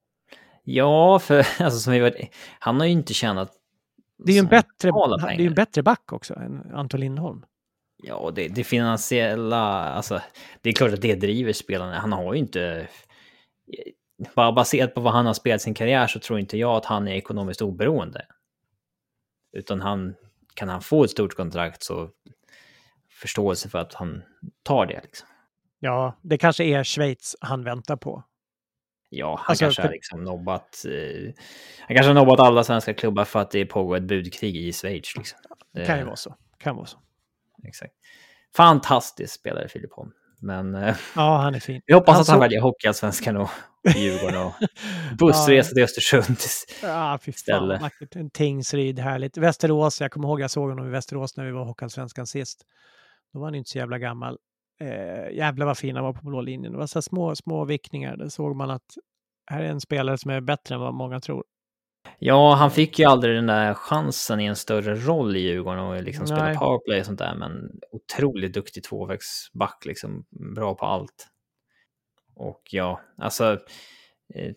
Ja, för alltså, som vi var, han har ju inte tjänat. Det är ju en bättre, det är ju en bättre back också än Anton Lindholm. Ja, det, det finansiella, alltså det är klart att det driver spelarna. Han har ju inte, bara baserat på vad han har spelat sin karriär så tror inte jag att han är ekonomiskt oberoende. Utan han, kan han få ett stort kontrakt så förståelse för att han tar det liksom. Ja, det kanske är Schweiz han väntar på. Ja, han alltså, kanske för... har liksom nobbat eh, han kanske har nobbat alla svenska klubbar för att det pågår ett budkrig i Schweiz liksom. Det kan ju vara så. Kan vara så. Exakt. Fantastisk spelare Filip Holm. Men eh, ja, han är fin. Jag hoppas han att han så... väljer Hockeyallsvenskan och Djurgården och bussresa till Östersund ja, fy fan. En Tingsryd, härligt. Västerås, jag kommer ihåg jag såg honom i Västerås när vi var Hockeyallsvenskan sist. Då var han inte så jävla gammal. Eh, jävlar vad fin han var på blå linjen. Det var så små, små vickningar. Där såg man att här är en spelare som är bättre än vad många tror. Ja, han fick ju aldrig den där chansen i en större roll i Djurgården och liksom spela powerplay och sånt där, men otroligt duktig tvåvägsback, liksom bra på allt. Och ja, alltså eh,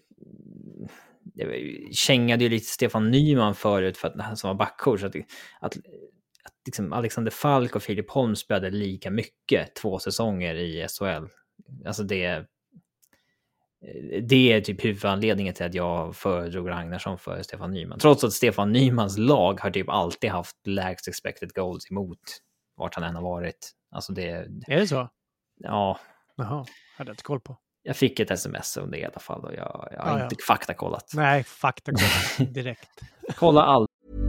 jag kängade ju lite Stefan Nyman förut för att han som var backcoach att, att, att liksom Alexander Falk och Filip Holm spelade lika mycket två säsonger i S H L. Alltså det Det är typ huvudanledningen till att jag föredrog Ragnarsson för Stefan Nyman. Trots att Stefan Nymans lag har typ alltid haft lägst expected goals emot vart han än har varit. Alltså det... Är det så? Ja. Jaha, hade jag inte koll på. Jag fick ett sms om det i alla fall och jag, jag har ja, inte ja. faktakollat. Nej, faktakollat direkt. Kolla allt.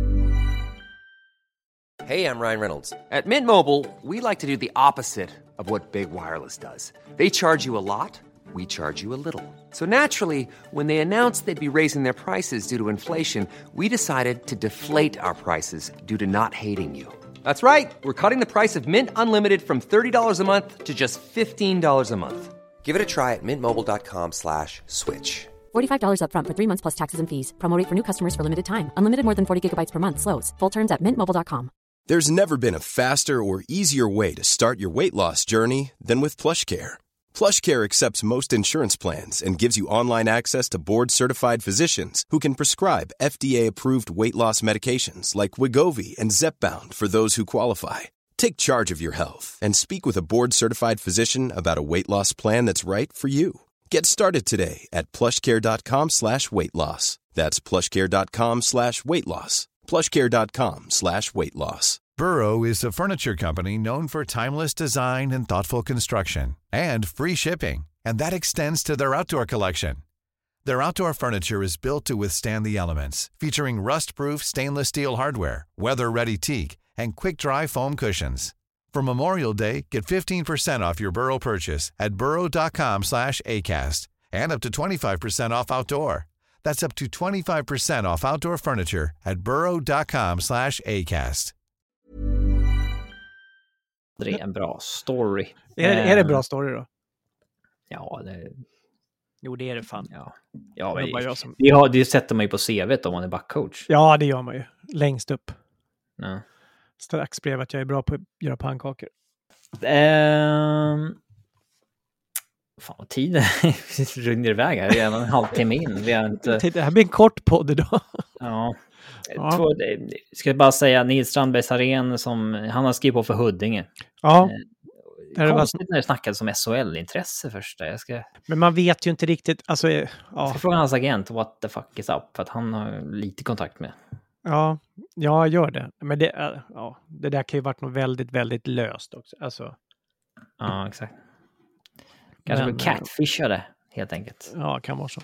Hey, I'm Ryan Reynolds. At Mint Mobile, we like to do the opposite of what Big Wireless does. They charge you a lot. We charge you a little. So naturally, when they announced they'd be raising their prices due to inflation, we decided to deflate our prices due to not hating you. That's right. We're cutting the price of Mint Unlimited from thirty dollars a month to just fifteen dollars a month. Give it a try at mintmobile.com slash switch. forty-five dollars up front for three months plus taxes and fees. Promo rate for new customers for limited time. Unlimited more than forty gigabytes per month slows. Full terms at mint mobile dot com. There's never been a faster or easier way to start your weight loss journey than with PlushCare. PlushCare accepts most insurance plans and gives you online access to board-certified physicians who can prescribe F D A-approved weight loss medications like Wegovy and Zepbound for those who qualify. Take charge of your health and speak with a board-certified physician about a weight loss plan that's right for you. Get started today at plushcare.com slash weight loss. That's plushcare.com slash weight loss. plushcare.com slash weight loss. Burrow is a furniture company known for timeless design and thoughtful construction, and free shipping, and that extends to their outdoor collection. Their outdoor furniture is built to withstand the elements, featuring rust-proof stainless steel hardware, weather-ready teak, and quick-dry foam cushions. For Memorial Day, get fifteen percent off your Burrow purchase at burrow.com slash ACAST and up to twenty-five percent off outdoor. That's up to twenty-five percent off outdoor furniture at burrow.com slash ACAST. Det är en bra story. Är, är det en bra story då? Ja, det... Jo, det är det fan. Ja, ja det, vi, som... vi har, det sätter man ju på C V:t om man är backcoach. Ja, det gör man ju. Längst upp. Ja. Strax blev att jag är bra på att göra pannkakor. Um... Fan vad tiden rinner iväg här. Vi är en halvtimme in. Vi har inte... Det här blir en kort podd idag. Ja. Ja. Två, ska jag bara säga Nils Strandberg Sarén som han har skrivit på för Huddinge. Ja. Det är konstigt när det snackades om S H L-intresse först. Jag ska... Men man vet ju inte riktigt. Alltså, ja. Jag ska fråga hans agent what the fuck is up. För att han har lite kontakt med. Ja, jag gör det. Men det, ja, det där kan ju varit något väldigt, väldigt löst också. Alltså... Ja, exakt. Kanske blir catfishade helt enkelt. Ja, kan vara så.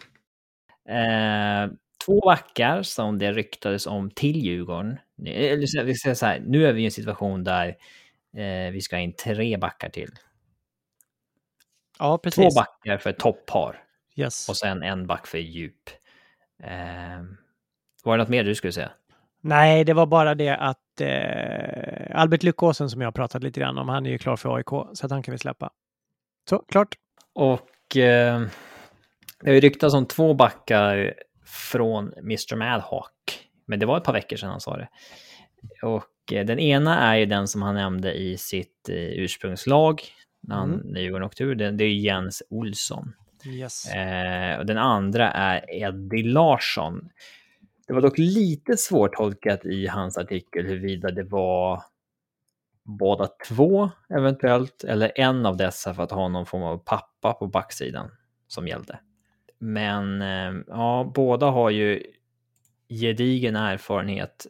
Eh, två backar som det ryktades om till Djurgården. Eller vi säger så här, nu är vi i en situation där eh, vi ska ha in tre backar till. Ja, precis. Två backar för toppar. Yes. Och sen en back för djup. Eh, var det något mer du skulle säga? Nej, det var bara det att eh, Albert Lyckåsen som jag har pratat lite grann om, han är ju klar för A I K, så att han kan vi släppa. Så, klart. Och eh, det har ju ryktats om två backar från mister Madhawk. Men det var ett par veckor sedan han sa det. Och eh, den ena är ju den som han nämnde i sitt eh, ursprungslag när han mm. Djurgården åkte ur. Det, det är Jens Olsson. Yes. Eh, och den andra är Eddie Larsson. Det var dock lite svårtolkat i hans artikel huruvida det var båda två eventuellt, eller en av dessa för att ha någon form av pappa på backsidan som gällde. Men ja, båda har ju gedigen erfarenhet.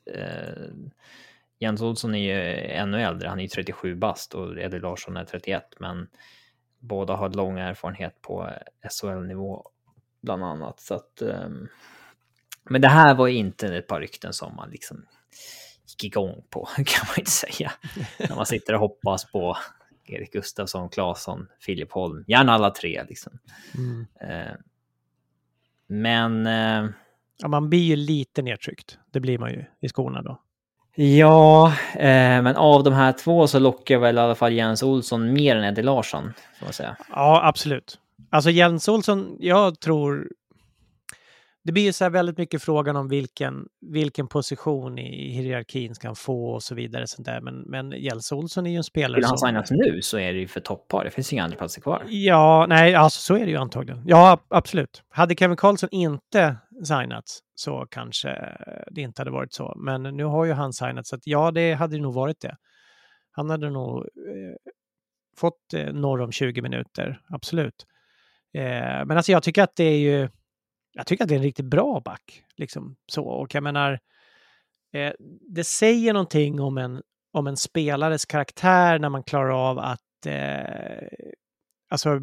Jens Olsson är ju ännu äldre, han är ju trettiosju bast och Eddie Larsson är trettioett, men båda har lång erfarenhet på S H L-nivå bland annat. Så att, men det här var inte ett par rykten som man liksom gick igång på, kan man inte säga. När man sitter och hoppas på Erik Gustafsson, Claesson, Filip Holm. Gärna alla tre liksom. Mm. Eh, men... Eh, ja, man blir ju lite nedtryckt. Det blir man ju i skorna då. Ja, eh, men av de här två så lockar väl i alla fall Jens Olsson mer än Eddie Larsson, får man säga. Ja, absolut. Alltså Jens Olsson, jag tror... Det blir ju så här väldigt mycket frågan om vilken, vilken position i hierarkin ska han få och så vidare. Sånt där. Men, men Jens Olsson är ju en spelare som... som... han signas nu så är det ju för toppar. Det finns inga andra platser kvar. Ja, nej, alltså så är det ju antagligen. Ja, absolut. Hade Kevin Karlsson inte signats så kanske det inte hade varit så. Men nu har ju han signats, så att ja, det hade nog varit det. Han hade nog eh, fått eh, norr om tjugo minuter, absolut. Eh, men alltså jag tycker att det är ju... Jag tycker att det är en riktigt bra back. Liksom så. Och jag menar, eh, det säger någonting om en, om en spelares karaktär när man klarar av att eh, alltså,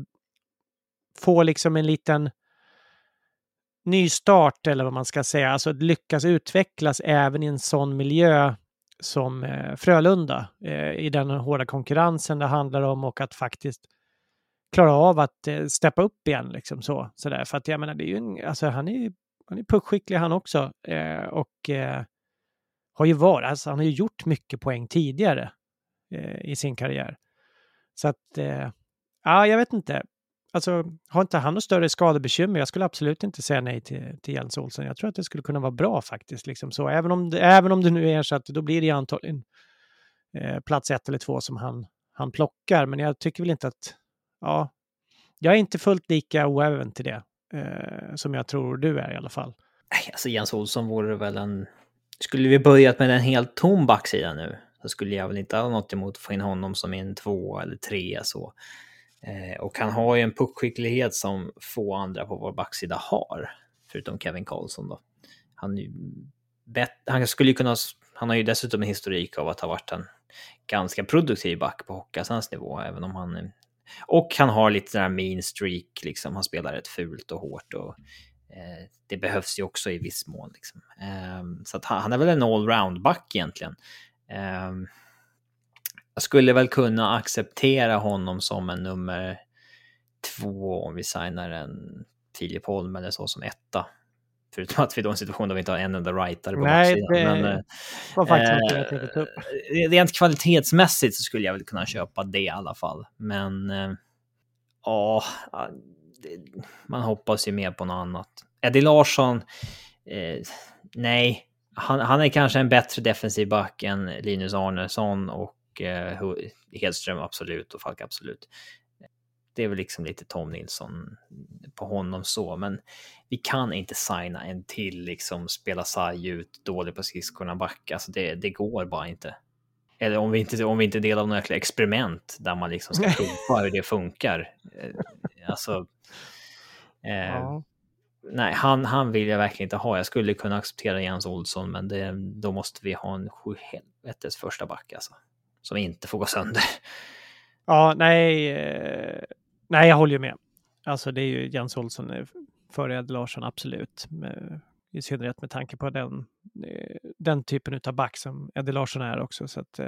få liksom en liten ny start eller vad man ska säga. Alltså lyckas utvecklas även i en sån miljö som eh, Frölunda. Eh, I den hårda konkurrensen det handlar om och att faktiskt klara av att eh, steppa upp igen liksom så så där, för att jag menar det är ju en, alltså han är han är puckskicklig han också eh, och eh, har ju varit alltså han har ju gjort mycket poäng tidigare eh, i sin karriär. Så att eh, ja, jag vet inte. Alltså har inte han några större skadebekymmer? Jag skulle absolut inte säga nej till till Jens Olsson. Jag tror att det skulle kunna vara bra faktiskt liksom så, även om det, även om det nu är så att då blir det antagligen eh, plats ett eller två som han han plockar, men jag tycker väl inte att ja, jag är inte fullt lika oäven till det eh, som jag tror du är i alla fall. Alltså Jens Olsson vore väl en... Skulle vi börjat med en helt tom backsida nu så skulle jag väl inte ha något emot att få in honom som en två eller tre så. Eh, och han har ju en puckskicklighet som få andra på vår backsida har. Förutom Kevin Karlsson då. Han, är ju bet- han skulle ju kunna... han har ju dessutom en historik av att ha varit en ganska produktiv back på Hockeyallsvensk nivå, även om han... Och han har lite där mean streak, liksom. Han spelar rätt fult och hårt och eh, det behövs ju också i viss mån. Liksom. Eh, så att han, han är väl en all-round-back egentligen. Eh, jag skulle väl kunna acceptera honom som en nummer två om vi signar en Filip Holm eller så som etta. Förutom att vi då har en situation där vi inte har en enda writer på Nej, backsidan. det Men, var faktiskt eh, något jag tänkte ta upp. Rent kvalitetsmässigt så skulle jag väl kunna köpa det i alla fall. Men eh, ja, det, man hoppas ju mer på något annat. Eddie Larsson, eh, nej, han, han är kanske en bättre defensiv back än Linus Arnesson och eh, Hedström absolut och Falk absolut. Det är väl liksom lite Tom Nilsson på honom så, men vi kan inte signa en till liksom spela sarg ut, dålig på skridskorna, backa, alltså det, det går bara inte. Eller om vi inte om vi inte delar av några experiment där man liksom ska prova hur det funkar. Alltså eh, ja. Nej, han, han vill jag verkligen inte ha. Jag skulle kunna acceptera Jens Olsson, men det, då måste vi ha en sju helvetes första back alltså, som inte får gå sönder. Ja, nej, eh, nej, jag håller ju med. Alltså det är ju Jens Olsson före Eddie Larsson, absolut. Med, i synnerhet med tanke på den, den typen av back som Eddie Larsson är också. Så att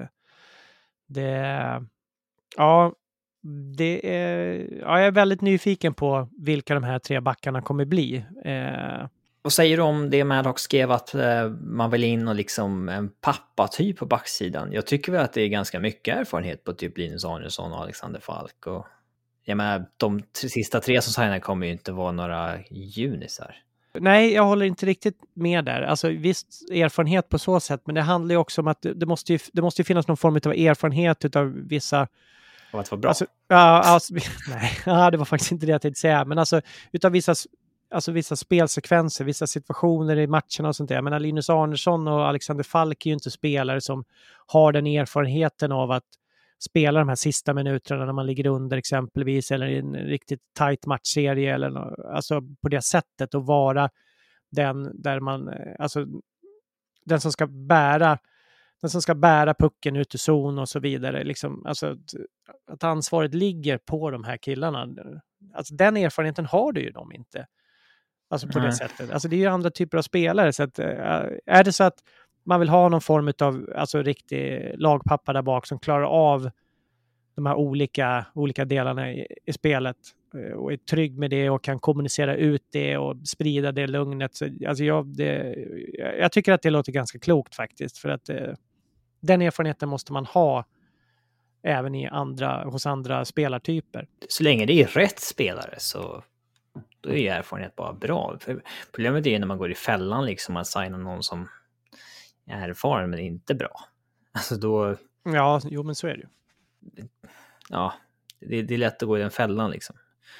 det, ja, det är, ja, jag är väldigt nyfiken på vilka de här tre backarna kommer bli. Eh, Vad säger du om det Maddox skrev att eh, man vill in och liksom en pappa-typ på backsidan? Jag tycker väl att det är ganska mycket erfarenhet på typ Linus Arnesson och Alexander Falk. Och, jag menar, de t- sista tre som signar kommer ju inte vara några junisar. Nej, jag håller inte riktigt med där. Alltså visst erfarenhet på så sätt, men det handlar ju också om att det måste ju, det måste ju finnas någon form av erfarenhet av vissa... Och att vara bra? Alltså, ja, alltså, nej, ja, det var faktiskt inte det jag tänkte säga, men alltså utav vissa... Alltså vissa spelsekvenser, vissa situationer i matcherna och sånt där. Jag menar, Linus Arnesson och Alexander Falk är ju inte spelare som har den erfarenheten av att spela de här sista minuterna när man ligger under exempelvis, eller i en riktigt tight matchserie, eller no, alltså på det sättet, och vara den där man, alltså den som ska bära den som ska bära pucken ut i zon och så vidare. Liksom, alltså att, att ansvaret ligger på de här killarna. Alltså den erfarenheten har du ju de inte. Alltså på Nej. det sättet. Alltså det är ju andra typer av spelare. Så att, är det så att man vill ha någon form av alltså riktig lagpappa där bak som klarar av de här olika, olika delarna i, i spelet och är trygg med det och kan kommunicera ut det och sprida det lugnet. Så, alltså jag, det, jag tycker att det låter ganska klokt faktiskt, för att eh, den erfarenheten måste man ha även i andra, hos andra spelartyper. Så länge det är rätt spelare så då är ju erfarenhet bara bra. För problemet är när man går i fällan liksom, att signa någon som är erfaren men inte bra. Alltså då... Ja, jo men så är det ju. Ja, det, det är lätt att gå i den fällan liksom.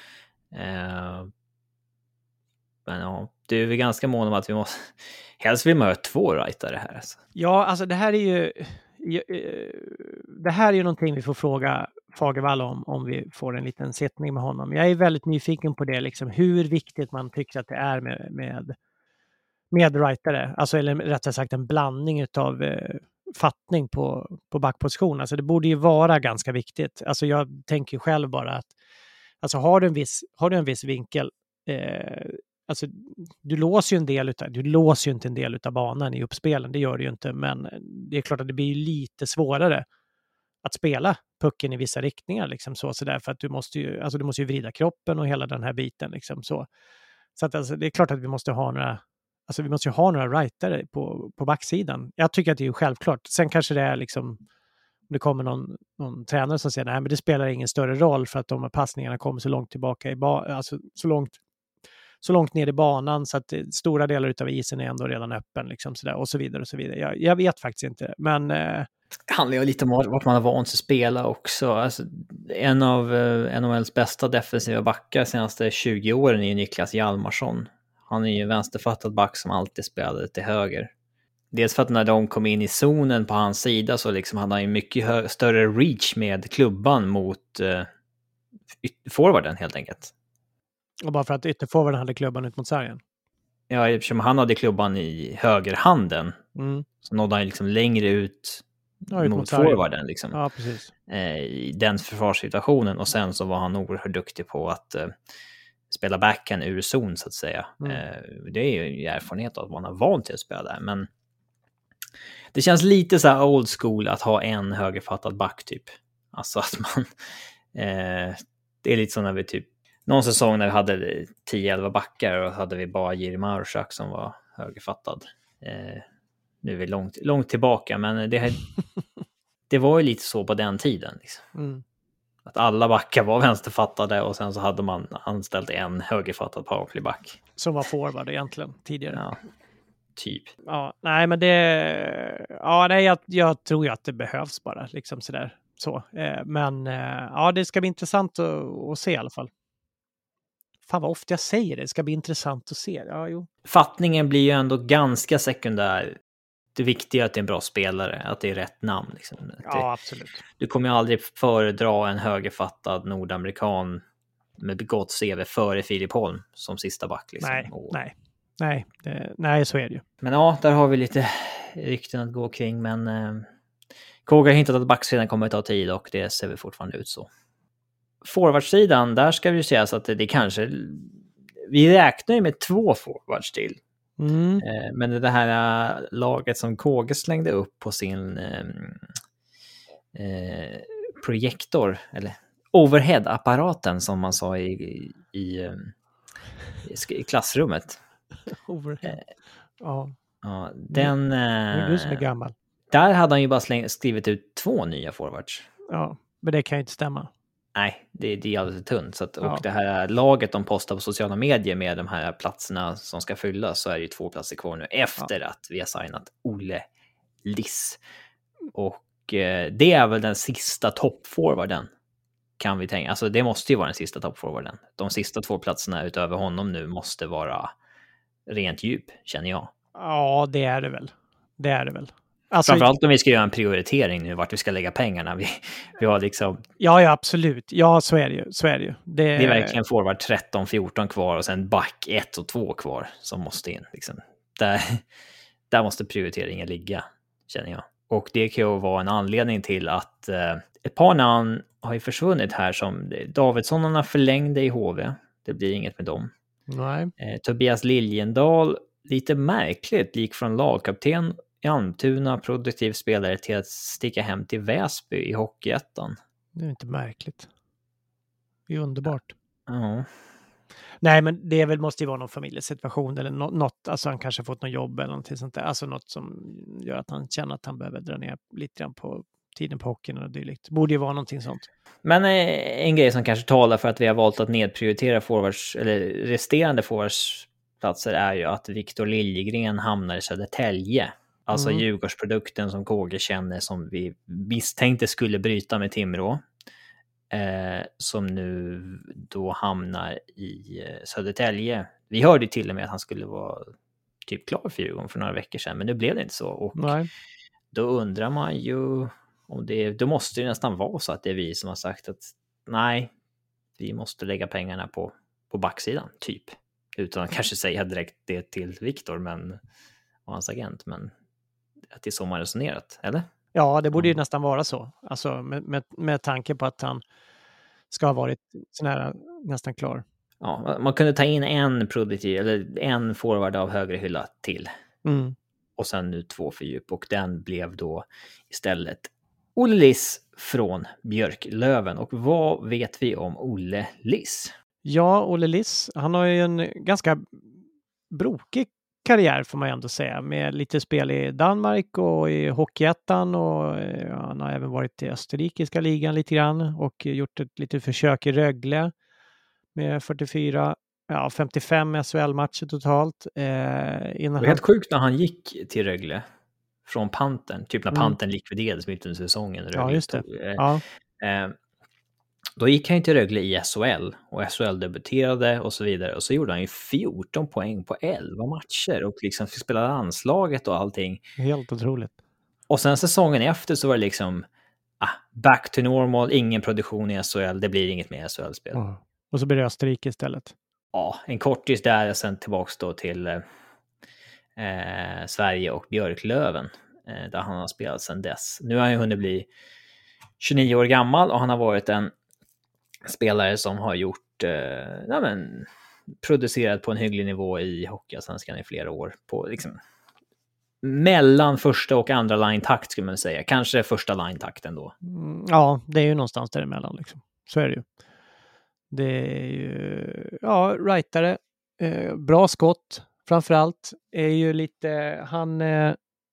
Eh, men ja, det är väl ganska mån om att vi måste... Helst vill man ha två rightare här. Alltså. Ja, alltså det här är ju... Det här är ju någonting vi får fråga Fagervall om, om vi får en liten sittning med honom. Jag är väldigt nyfiken på det, liksom, hur viktigt man tycker att det är med, med, med rightare. Alltså, eller rättare sagt en blandning utav eh, fattning på, på backposition. Alltså det borde ju vara ganska viktigt. Alltså jag tänker själv bara att alltså har du en viss, har du en viss vinkel, eh, alltså du låser ju en del utav, du låser ju inte en del utav banan i uppspelen, det gör du ju inte, men det är klart att det blir lite svårare att spela pucken i vissa riktningar liksom så, så där, för att du måste ju, alltså du måste ju vrida kroppen och hela den här biten liksom så. Så att alltså, det är klart att vi måste ha några, alltså vi måste ju ha några rightare på, på backsidan. Jag tycker att det är ju självklart. Sen kanske det är liksom, om det kommer någon, någon tränare som säger nej men det spelar ingen större roll för att de här passningarna kommer så långt tillbaka i ba- alltså så långt så långt ner i banan så att stora delar utav isen är ändå redan öppen liksom så där, och så vidare och så vidare. Jag, jag vet faktiskt inte, men eh... det handlar ju lite om vart man har vant sig att spela också. Alltså, en av eh, N H L:s bästa defensiva backar de senaste tjugo åren är Niklas Hjalmarsson. Han är ju en vänsterfattad back som alltid spelade till höger. Dels för att när de kom in i zonen på hans sida så liksom hade han ju mycket hö- större reach med klubban mot eh, forwarden helt enkelt. Och bara för att ytterforwarden hade klubban ut mot sargen. Ja, eftersom han hade klubban i högerhanden Mm. Så nådde han liksom längre ut ja, ut mot, mot forwarden. Liksom, ja, precis. eh, I den försvarssituationen. Och sen så var han oerhört duktig på att eh, spela backhand ur zon, så att säga. Mm. Eh, det är ju en erfarenhet av att man har vant till att spela där. Men det känns lite så här old school att ha en högerfattad back typ. Alltså att man... Eh, det är lite så när vi typ... Någon säsong när vi hade tio elva backar och hade vi bara Jiri Marshak som var högerfattad. Eh, nu är vi långt, långt tillbaka, men det, det var ju lite så på den tiden. Liksom. Mm. Att alla backar var vänsterfattade och sen så hade man anställt en högerfattad powerplayback. Som var forward egentligen tidigare. Ja, typ. Ja, nej men det... Ja, nej, jag, jag tror ju att det behövs bara, liksom sådär. Så. Eh, men eh, ja, det ska bli intressant att, att se i alla fall. Fan vad ofta jag säger det, det ska bli intressant att se. Ja, jo. Fattningen blir ju ändå ganska sekundär. Det viktiga är att det är en bra spelare, att det är rätt namn. Liksom. Ja, det, absolut. Du kommer ju aldrig föredra en högerfattad nordamerikan med gott C V före Filip Holm som sista back. Liksom. Nej, Och... nej, nej, det, nej, så är det ju. Men ja, där har vi lite rykten att gå kring, men eh, Kåge har hintat att backsidan kommer att ta tid och det ser vi fortfarande ut så. Forwardsidan, där ska vi ju säga så att det, det kanske... Vi räknar ju med två forwards till. Mm. Eh, men det här äh, laget som Kåge slängde upp på sin eh, eh, projektor, eller overhead-apparaten som man sa i, i, i, i klassrummet. Overhead. Eh, ja. ja. Den... Det eh, är du som är gammal. Där hade han ju bara släng, skrivit ut två nya forwards. Ja, men det kan ju inte stämma. Nej, det, det är alldeles tunt. Så att, ja. Och det här laget de postar på sociala medier med de här platserna som ska fyllas, så är det ju två platser kvar nu efter ja. att vi har signat Olle Liss. Och eh, det är väl den sista toppforwarden, kan vi tänka. Alltså det måste ju vara den sista toppforwarden. De sista två platserna utöver honom nu måste vara rent djup, känner jag. Ja, det är det väl. Det är det väl. Alltså, framförallt om vi ska göra en prioritering nu vart vi ska lägga pengarna. Vi, vi har liksom... Ja, ja, absolut. Ja, så är det ju. Så är det ju. Det, det är verkligen forward tretton fjorton kvar och sen back ett och två kvar som måste in. Liksom. Där, där måste prioriteringen ligga, känner jag. Och det kan ju vara en anledning till att eh, ett par namn har ju försvunnit här, som Davidssonarna förlängde i H V. Det blir inget med dem. Nej. Eh, Tobias Liljendal, lite märkligt, gick från lagkapten i Almtuna, produktiv spelare, till att sticka hem till Väsby i Hockeyettan. Det är inte märkligt. Det är underbart. Ja. Nej, men det är väl, måste ju vara någon familjesituation eller något, alltså han kanske fått något jobb eller någonting sånt där. Alltså något som gör att han känner att han behöver dra ner lite grann på tiden på hockeyn och dylikt. Borde ju vara någonting sånt. Men en grej som kanske talar för att vi har valt att nedprioritera forwards, eller resterande forwardsplatser, är ju att Viktor Liljegren hamnar i Södertälje. Alltså mm. Djurgårdsprodukten som K G känner, som vi misstänkte skulle bryta med Timrå. Eh, som nu då hamnar i eh, Södertälje. Vi hörde till och med att han skulle vara typ klar för Djurgården för några veckor sedan, men nu blev det inte så. Och Nej. Då undrar man ju om det, då måste det nästan vara så att det är vi som har sagt att nej, vi måste lägga pengarna på, på backsidan, typ. Utan att kanske säga direkt det till Viktor, men, och hans agent, men att det är så man resonerat, eller? Ja, det borde ju nästan vara så. Alltså med, med, med tanke på att han ska ha varit sån här, nästan klar. Ja, man kunde ta in en produktiv, eller en forward av högre hylla till. Mm. Och sen nu två för djup. Och den blev då istället Olle Liss från Björklöven. Och vad vet vi om Olle Liss? Ja, Olle Liss, han har ju en ganska brokig karriär får man ändå säga, med lite spel i Danmark och i Hockeyettan, och ja, han har även varit i österrikiska ligan lite grann och gjort ett litet försök i Rögle med fyrtiofyra, ja, femtiofem S H L-matcher totalt. Eh, det var helt sjukt när han gick till Rögle från Panten, typ när mm. Panten likviderades mitt under säsongen. Rögle ja, just det. Tog, eh, ja. eh, Då gick han till Rögle i S H L och S H L debuterade och så vidare. Och så gjorde han ju fjorton poäng på elva matcher och liksom fick spela landslaget och allting. Helt otroligt. Och sen säsongen efter så var det liksom ah, back to normal, ingen produktion i S H L, det blir inget mer S H L-spel. Oh. Och så blir det Österrike istället. Ja, en kortis där och sen tillbaks då till, eh, Sverige och Björklöven, eh, där han har spelat sedan dess. Nu har han ju hunnit bli tjugonio år gammal och han har varit en spelare som har gjort eh, ja, men, producerat på en hygglig nivå i Hockeyallsvenskan i flera år på liksom mellan första och andra line-takt skulle man säga. Kanske första line-takten då. Mm, ja, det är ju någonstans däremellan liksom. Så är det ju. Det är ju, ja, rightare. Eh, bra skott. Framförallt är ju lite, han eh,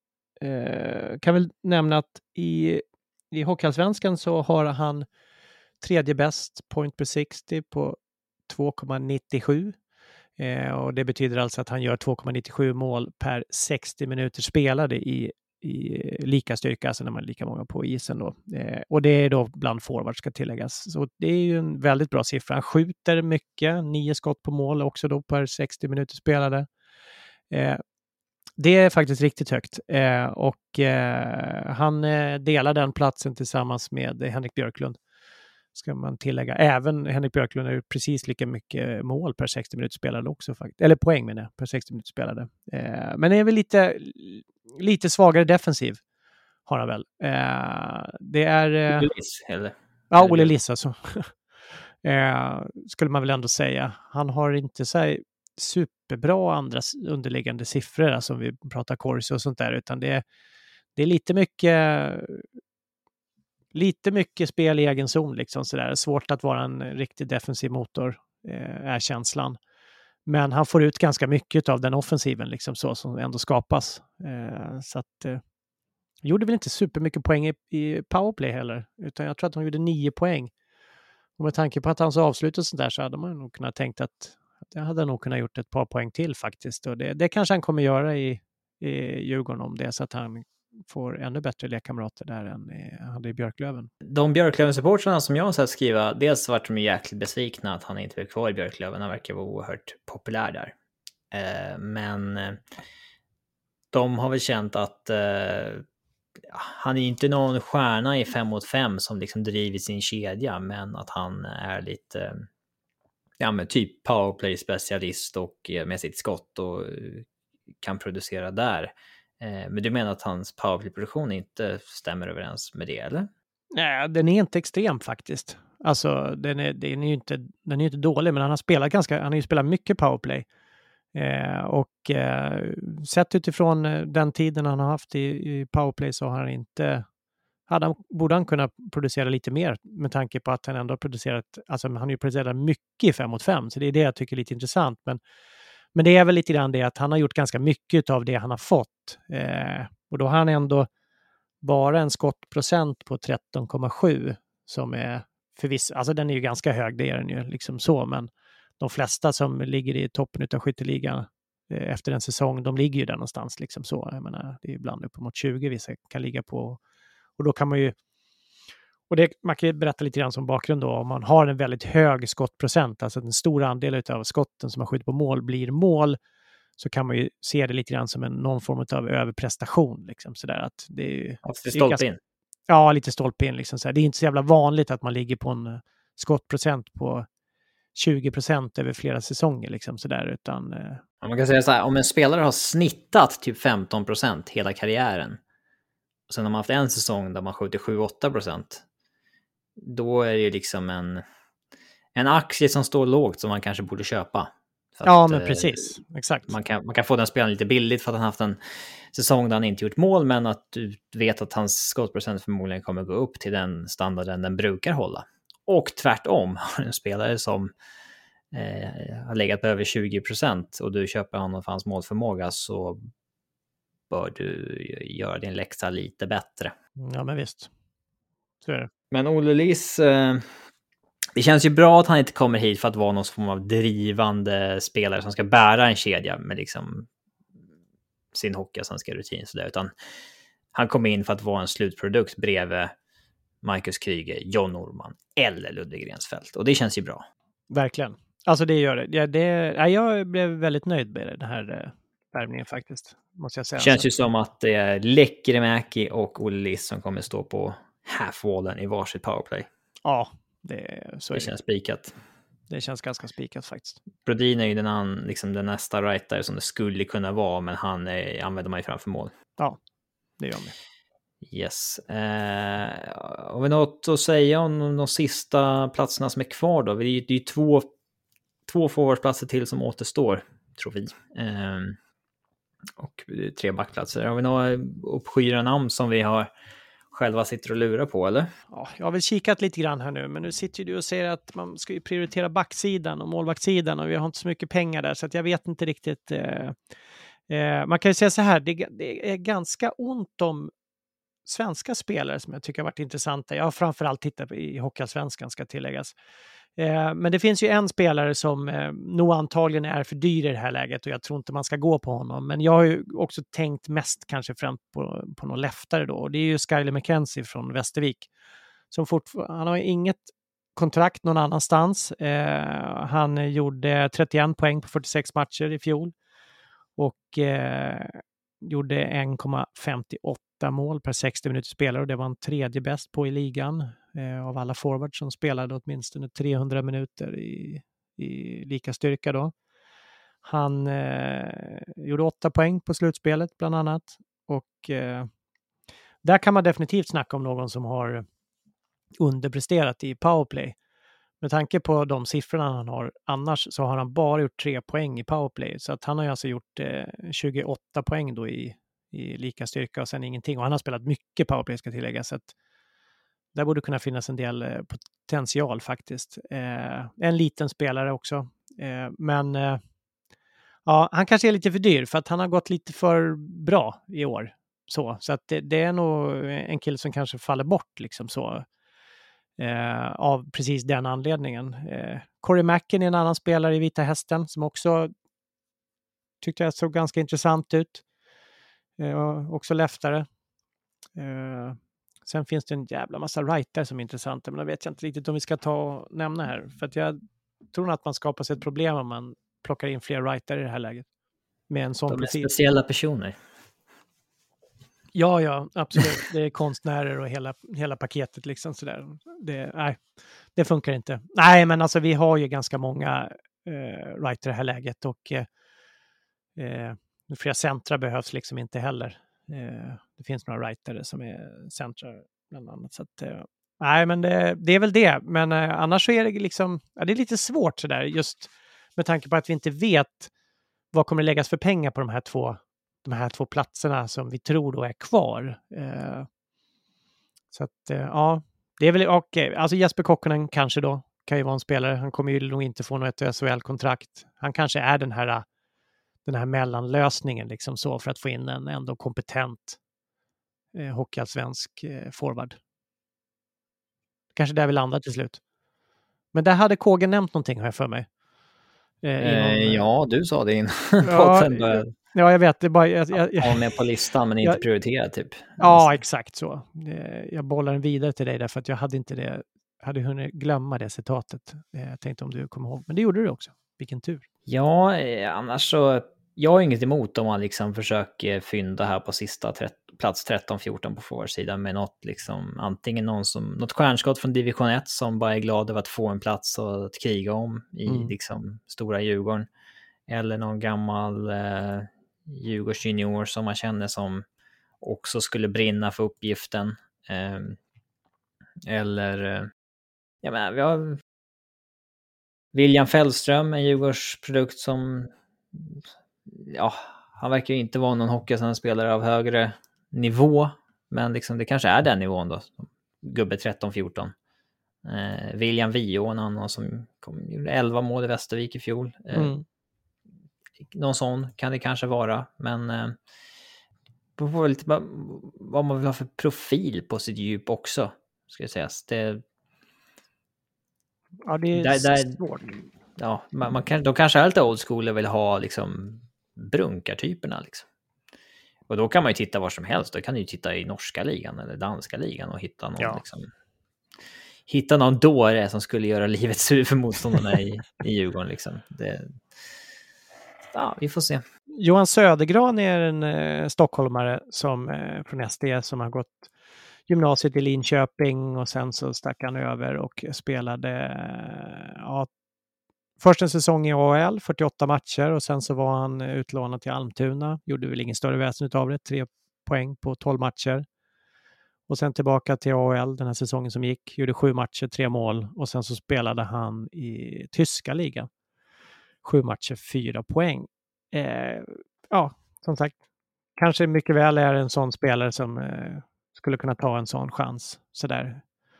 kan väl nämna att i, i Hockeyallsvenskan så har han tredje bäst point per sextio på två komma nittiosju. Eh, och det betyder alltså att han gör två komma nittiosju mål per sextio minuter spelade i, i lika styrka, alltså när man är lika många på isen då. Eh, och det är då bland forwards ska tilläggas. Så det är ju en väldigt bra siffra. Han skjuter mycket, nio skott på mål också då per sextio minuter spelade. Eh, det är faktiskt riktigt högt. Eh, och eh, han eh, delar den platsen tillsammans med Henrik Björklund. Ska man tillägga. Även Henrik Björklund har ju precis lika mycket mål per sextio minuter spelade också. Eller poäng menar jag, per sextio minuter spelade. Eh, men det är väl lite, lite svagare defensiv har han väl. Eh, det är... Eh, Olle Liss, eller? Ja, Olle Liss alltså. eh, skulle man väl ändå säga. Han har inte så här superbra andra underliggande siffror, alltså om vi pratar corsi och sånt där, utan det är, det är lite mycket... Lite mycket spel i egen zon liksom sådär. Svårt att vara en riktig defensiv motor eh, är känslan. Men han får ut ganska mycket av den offensiven liksom så som ändå skapas. Eh, så att eh, gjorde väl inte supermycket poäng i, i powerplay heller. Utan jag tror att han gjorde nio poäng. Och med tanke på att han så avslutat och sånt där så hade man nog kunnat tänkt att det hade nog kunnat gjort ett par poäng till faktiskt. Och det, det kanske han kommer göra i, i Djurgården om det så att han får ännu bättre lekkamrater där än han hade i Björklöven. De Björklöven-supportrarna som jag har sett skriva, dels vart de jäkligt besvikna att han inte blev kvar i Björklöven. Han verkar vara oerhört populär där. Eh, men eh, de har väl känt att eh, han är inte någon stjärna i fem mot fem som liksom driver sin kedja, men att han är lite eh, ja men typ powerplay-specialist och eh, med sitt skott och eh, kan producera där. Men du menar att hans powerplay-produktion inte stämmer överens med det, eller? Nej, den är inte extrem faktiskt. Alltså, den är, den är ju inte, den är inte dålig, men han har spelat ganska, han har ju spelat mycket powerplay. Eh, och eh, sett utifrån den tiden han har haft i, i powerplay så har han inte, hade han, borde han kunna producera lite mer med tanke på att han ändå har producerat, alltså han har ju producerat mycket i fem mot fem, så det är det jag tycker är lite intressant, men Men det är väl lite grann det att han har gjort ganska mycket av det han har fått. Eh, och då har han ändå bara en skottprocent på tretton komma sju som är förvisso, alltså den är ju ganska hög, det är den ju liksom så, men de flesta som ligger i toppen av skytteligan eh, efter en säsong, de ligger ju där någonstans liksom så. Jag menar, det är ibland uppemot tjugo vissa kan ligga på, och då kan man ju, och det, man kan ju berätta lite grann som bakgrund då, om man har en väldigt hög skottprocent, alltså en stor andel av skotten som man skjuter på mål blir mål, så kan man ju se det lite grann som en någon form av överprestation liksom sådär, att det är ju... Alltså, det är stolpe in. Ja, lite stolpe in liksom sådär. Det är inte så jävla vanligt att man ligger på en skottprocent på tjugo procent över flera säsonger liksom sådär, utan... Ja, man kan säga så här, om en spelare har snittat typ femton procent hela karriären, och sen har man haft en säsong där man skjuter sju åtta procent, då är det ju liksom en, en aktie som står lågt som man kanske borde köpa. För ja, att, men precis. Exakt. Man kan, man kan få den spelaren lite billigt för att han haft en säsong där han inte gjort mål, men att du vet att hans skottprocent förmodligen kommer gå upp till den standarden den brukar hålla. Och tvärtom, har en spelare som eh, har legat på över tjugo procent och du köper honom för hans målförmåga, så bör du göra din läxa lite bättre. Ja, men visst. Så är det. Men Olle Liss, eh, det känns ju bra att han inte kommer hit för att vara någon form av drivande spelare som ska bära en kedja med liksom sin hockeyallsvenska rutin så där, utan han kommer in för att vara en slutprodukt bredvid Marcus Kryger, John Norman eller Ludvig Rensfeldt, och det känns ju bra. Verkligen. Alltså det gör det. Ja, det ja, jag blev väldigt nöjd med den här värvningen faktiskt, måste jag säga. Det känns ju som att det är Lekkerimäki och Olle Liss som kommer stå på halfwallen i varsitt powerplay. Ja, det, så det är det. känns spikat. det känns ganska spikat faktiskt. Brodin är ju den, an, liksom den nästa rightare som det skulle kunna vara, men han är, använder man ju framför mål. Ja, det gör man. Yes. Eh, har vi något att säga om de sista platserna som är kvar då? Det är ju, det är ju två, två forwardsplatser till som återstår, tror vi. Eh, och tre backplatser. Har vi några uppskyra namn som vi har själva sitter och lurar på, eller? Ja, jag har väl kikat lite grann här nu, men nu sitter du och säger att man ska ju prioritera backsidan och målvaktssidan och vi har inte så mycket pengar där, så att jag vet inte riktigt. Eh, eh, man kan ju säga så här, det, det är ganska ont om svenska spelare som jag tycker har varit intressanta. Jag har framförallt tittat i Hockeyallsvenskan, ska tilläggas. Eh, men det finns ju en spelare som eh, nog antagligen är för dyr i det här läget och jag tror inte man ska gå på honom. Men jag har ju också tänkt mest kanske fram på, på någon leftare då. Och det är ju Skyler McKenzie från Västervik. Som fortfar- han har inget kontrakt någon annanstans. Eh, han gjorde trettioen poäng på fyrtiosex matcher i fjol. Och eh, gjorde en komma femtioåtta mål per sextio minuter spelare och det var en tredje bäst på i ligan eh, av alla forwards som spelade åtminstone trehundra minuter i, i lika styrka då. Han eh, gjorde åtta poäng på slutspelet bland annat och eh, där kan man definitivt snacka om någon som har underpresterat i powerplay. Med tanke på de siffrorna han har annars så har han bara gjort tre poäng i powerplay. Så att han har ju alltså gjort eh, tjugoåtta poäng då i, i lika styrka och sen ingenting. Och han har spelat mycket powerplay, ska tilläggas. Så att där borde kunna finnas en del eh, potential faktiskt. Eh, en liten spelare också. Eh, men eh, ja, han kanske är lite för dyr för att han har gått lite för bra i år. Så, så att det, det är nog en kille som kanske faller bort liksom så. Eh, av precis den anledningen. Eh, Corey Macken är en annan spelare i Vita Hästen som också tyckte jag såg ganska intressant ut. Eh, också leftare. Eh, sen finns det en jävla massa writer som är intressanta, men då vet jag inte riktigt om vi ska ta och nämna här. För att jag tror att man skapar sig ett problem om man plockar in fler writer i det här läget. Med en sån De är profil. speciella personer. Ja, ja, absolut. Det är konstnärer och hela, hela paketet liksom sådär. Det, nej, det funkar inte. Nej, men alltså vi har ju ganska många eh, writer i det här läget och eh, flera centra behövs liksom inte heller. Eh, det finns några writer som är centra bland annat. Så att, eh, nej, men det, det är väl det. Men eh, annars så är det liksom, ja, det är lite svårt sådär just med tanke på att vi inte vet vad kommer läggas för pengar på de här två de här två platserna som vi tror då är kvar. Eh, så att, eh, ja, det är väl okej. Okay. Alltså Jesper Kokkonen kanske då kan ju vara en spelare. Han kommer ju nog inte få något S H L-kontrakt. Han kanske är den här, den här mellanlösningen liksom så för att få in en ändå kompetent eh, hockeyallsvensk eh, forward. Kanske där vi landar till slut. Men där hade Kågen nämnt någonting, har jag för mig. Eh, inom, ja, du sa det innan ja, podden började. Ja, jag vet. Det är bara, jag, jag, jag, med på listan, men inte jag, prioriterad typ. Ja, exakt så. Jag bollar den vidare till dig därför att jag hade inte det, hade hunnit glömma det citatet. Jag tänkte om du kommer ihåg. Men det gjorde du också. Vilken tur. Ja, annars så, jag har inget emot om man liksom försöker fynda här på sista trett, plats tretton fjorton på forwardsidan med något liksom, antingen någon som, något stjärnskott från division ett som bara är glad över att få en plats och att kriga om i mm. liksom stora Djurgården. Eller någon gammal eh, Djurgårds junior som man känner som också skulle brinna för uppgiften. Eh, eller, eh, jag menar, vi har William Fällström, en Djurgårds produkt som, ja, han verkar ju inte vara någon hockeyspelare av högre nivå, men liksom det kanske är den nivån då. Gubbe tretton fjorton. Eh, William Vio, en annan som kom, gjorde elva mål i Västervik i fjol. Eh, mm. Någon sån kan det kanske vara, men eh, på lite bara, vad man vill ha för profil på sitt djup också, ska jag säga. Det, ja, det är där, där, svårt. Ja, man, man kan, de kanske är lite old school och vill ha liksom brunkartyperna liksom. Och då kan man ju titta var som helst. Då kan du ju titta i norska ligan eller danska ligan och hitta någon ja. liksom, hitta någon dåre som skulle göra livet sur för motståndarna i, i Djurgården liksom. Det, ja, vi får se. Johan Södergran är en eh, stockholmare som eh, från S D som har gått gymnasiet i Linköping och sen så stack han över och spelade eh, ja, först en säsong i A H L, fyrtioåtta matcher och sen så var han utlånad till Almtuna. Gjorde väl ingen större väsen av det, tre poäng på tolv matcher. Och sen tillbaka till A H L den här säsongen som gick. Gjorde sju matcher, tre mål. Och sen så spelade han i tyska ligan. Sju matcher, fyra poäng. Eh, ja, som sagt. Kanske mycket väl är en sån spelare som eh, skulle kunna ta en sån chans. Sådär.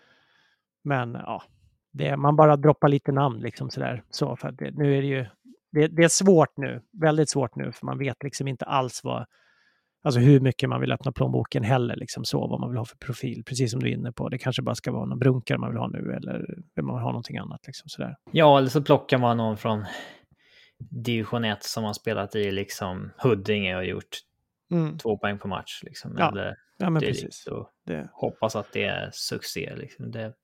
Men ja, det, man bara droppar lite namn liksom sådär. Så för att det, nu är det ju... Det, det är svårt nu. Väldigt svårt nu. För man vet liksom inte alls vad... Alltså hur mycket man vill öppna plånboken heller, liksom så, vad man vill ha för profil, precis som du är inne på. Det kanske bara ska vara någon brunkare man vill ha nu, eller vill man ha någonting annat, liksom sådär. Ja, eller så plockar man någon från division ett som har spelat i liksom Huddinge och gjort mm. två poäng på match, liksom. Ja, eller ja men det, precis. Och det. Hoppas att det är succé, liksom. Det,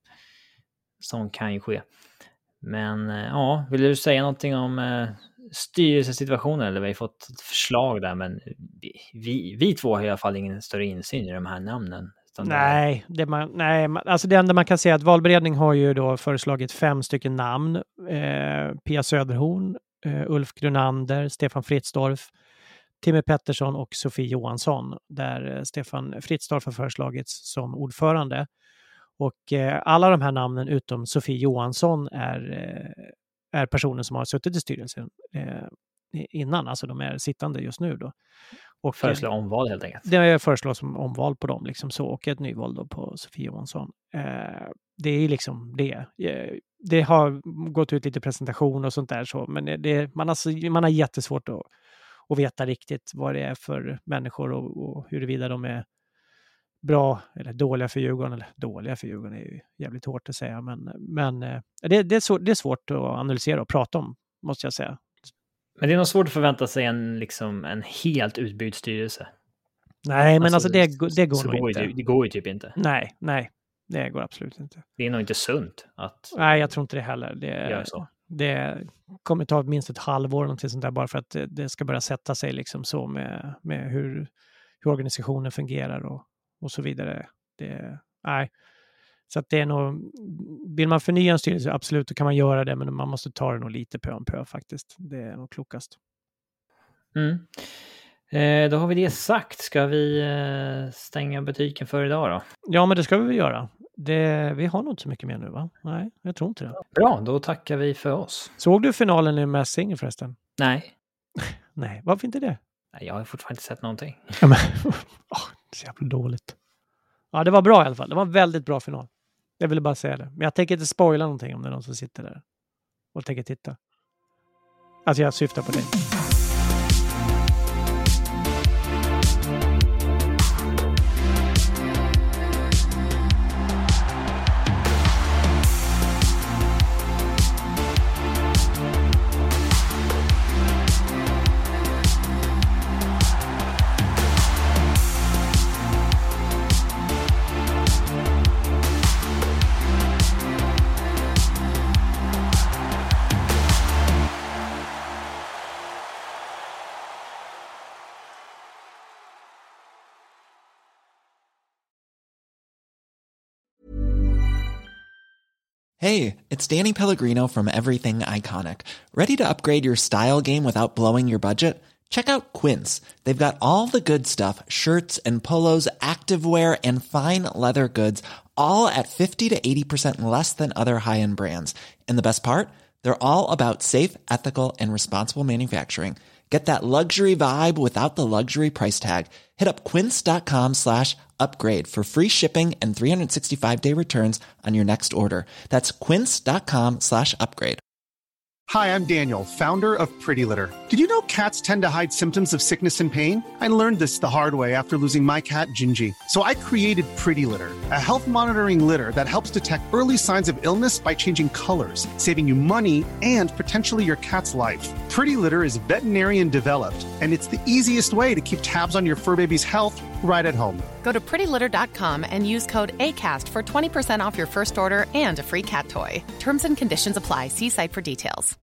som kan ju ske. Men ja, vill du säga någonting om eh, styrelsesituationen? Eller vi har fått ett förslag där, men vi, vi, vi två har i alla fall ingen större insyn i de här namnen. Nej, det, man, nej alltså det enda man kan säga är att valberedning har ju då föreslagit fem stycken namn. Eh, Pia Söderhorn, eh, Ulf Grunander, Stefan Fritzdorf, Timmy Pettersson och Sofie Johansson. Där eh, Stefan Fritzdorf har föreslagits som ordförande. Och eh, alla de här namnen utom Sofie Johansson är, eh, är personer som har suttit i styrelsen eh, innan. Alltså de är sittande just nu då. Och föreslår omval helt enkelt. Det föreslås som omval på dem liksom så, och ett nyval då på Sofie Johansson. Eh, det är liksom det. Eh, det har gått ut lite presentation och sånt där så, men det, man, alltså, man har jättesvårt att, att veta riktigt vad det är för människor och, och huruvida de är bra eller dåliga för Djurgården, eller dåliga för Djurgården är ju jävligt hårt att säga, men, men det, det, är så, det är svårt att analysera och prata om, måste jag säga. Men det är nog svårt att förvänta sig en, liksom, en helt utbyggd styrelse. Nej, men alltså, alltså det, det går så nog går inte. Ju, det går ju typ inte. Nej, nej, det går absolut inte. Det är nog inte sunt att... Nej, jag tror inte det heller. Det, gör så. Det kommer ta minst ett halvår någonting sånt där, bara för att det, det ska börja sätta sig liksom så med, med hur, hur organisationen fungerar och och så vidare. Det, nej. Så att det är nog, vill man förnya en styrelse, absolut, då kan man göra det, men man måste ta det nog lite pö om pö faktiskt. Det är nog klokast. Mm. Eh, då har vi det sagt. Ska vi eh, stänga butiken för idag då? Ja, men det ska vi väl göra. Det, vi har nog inte så mycket mer nu, va? Nej, jag tror inte det. Bra, då tackar vi för oss. Såg du finalen i Masked Singer förresten? Nej. Nej, varför inte det? Nej, jag har fortfarande inte sett någonting. Ja, men, oh, det är så jävla dåligt. Ja, det var bra i alla fall. Det var en väldigt bra final. Jag ville bara säga det. Men jag tänker inte spoila någonting om det är någon som sitter där och tänker titta. Alltså jag syftar på det. Hey, it's Danny Pellegrino from Everything Iconic. Ready to upgrade your style game without blowing your budget? Check out Quince. They've got all the good stuff, shirts and polos, activewear and fine leather goods, all at fifty to eighty percent less than other high-end brands. And the best part? They're all about safe, ethical and responsible manufacturing. Get that luxury vibe without the luxury price tag. Hit up quince.com slash upgrade for free shipping and three sixty-five day returns on your next order. That's quince.com slash upgrade. Hi, I'm Daniel, founder of Pretty Litter. Did you know cats tend to hide symptoms of sickness and pain? I learned this the hard way after losing my cat, Gingy. So I created Pretty Litter, a health monitoring litter that helps detect early signs of illness by changing colors, saving you money and potentially your cat's life. Pretty Litter is veterinarian developed, and it's the easiest way to keep tabs on your fur baby's health right at home. Go to pretty litter dot com and use code ACAST for twenty percent off your first order and a free cat toy. Terms and conditions apply. See site for details.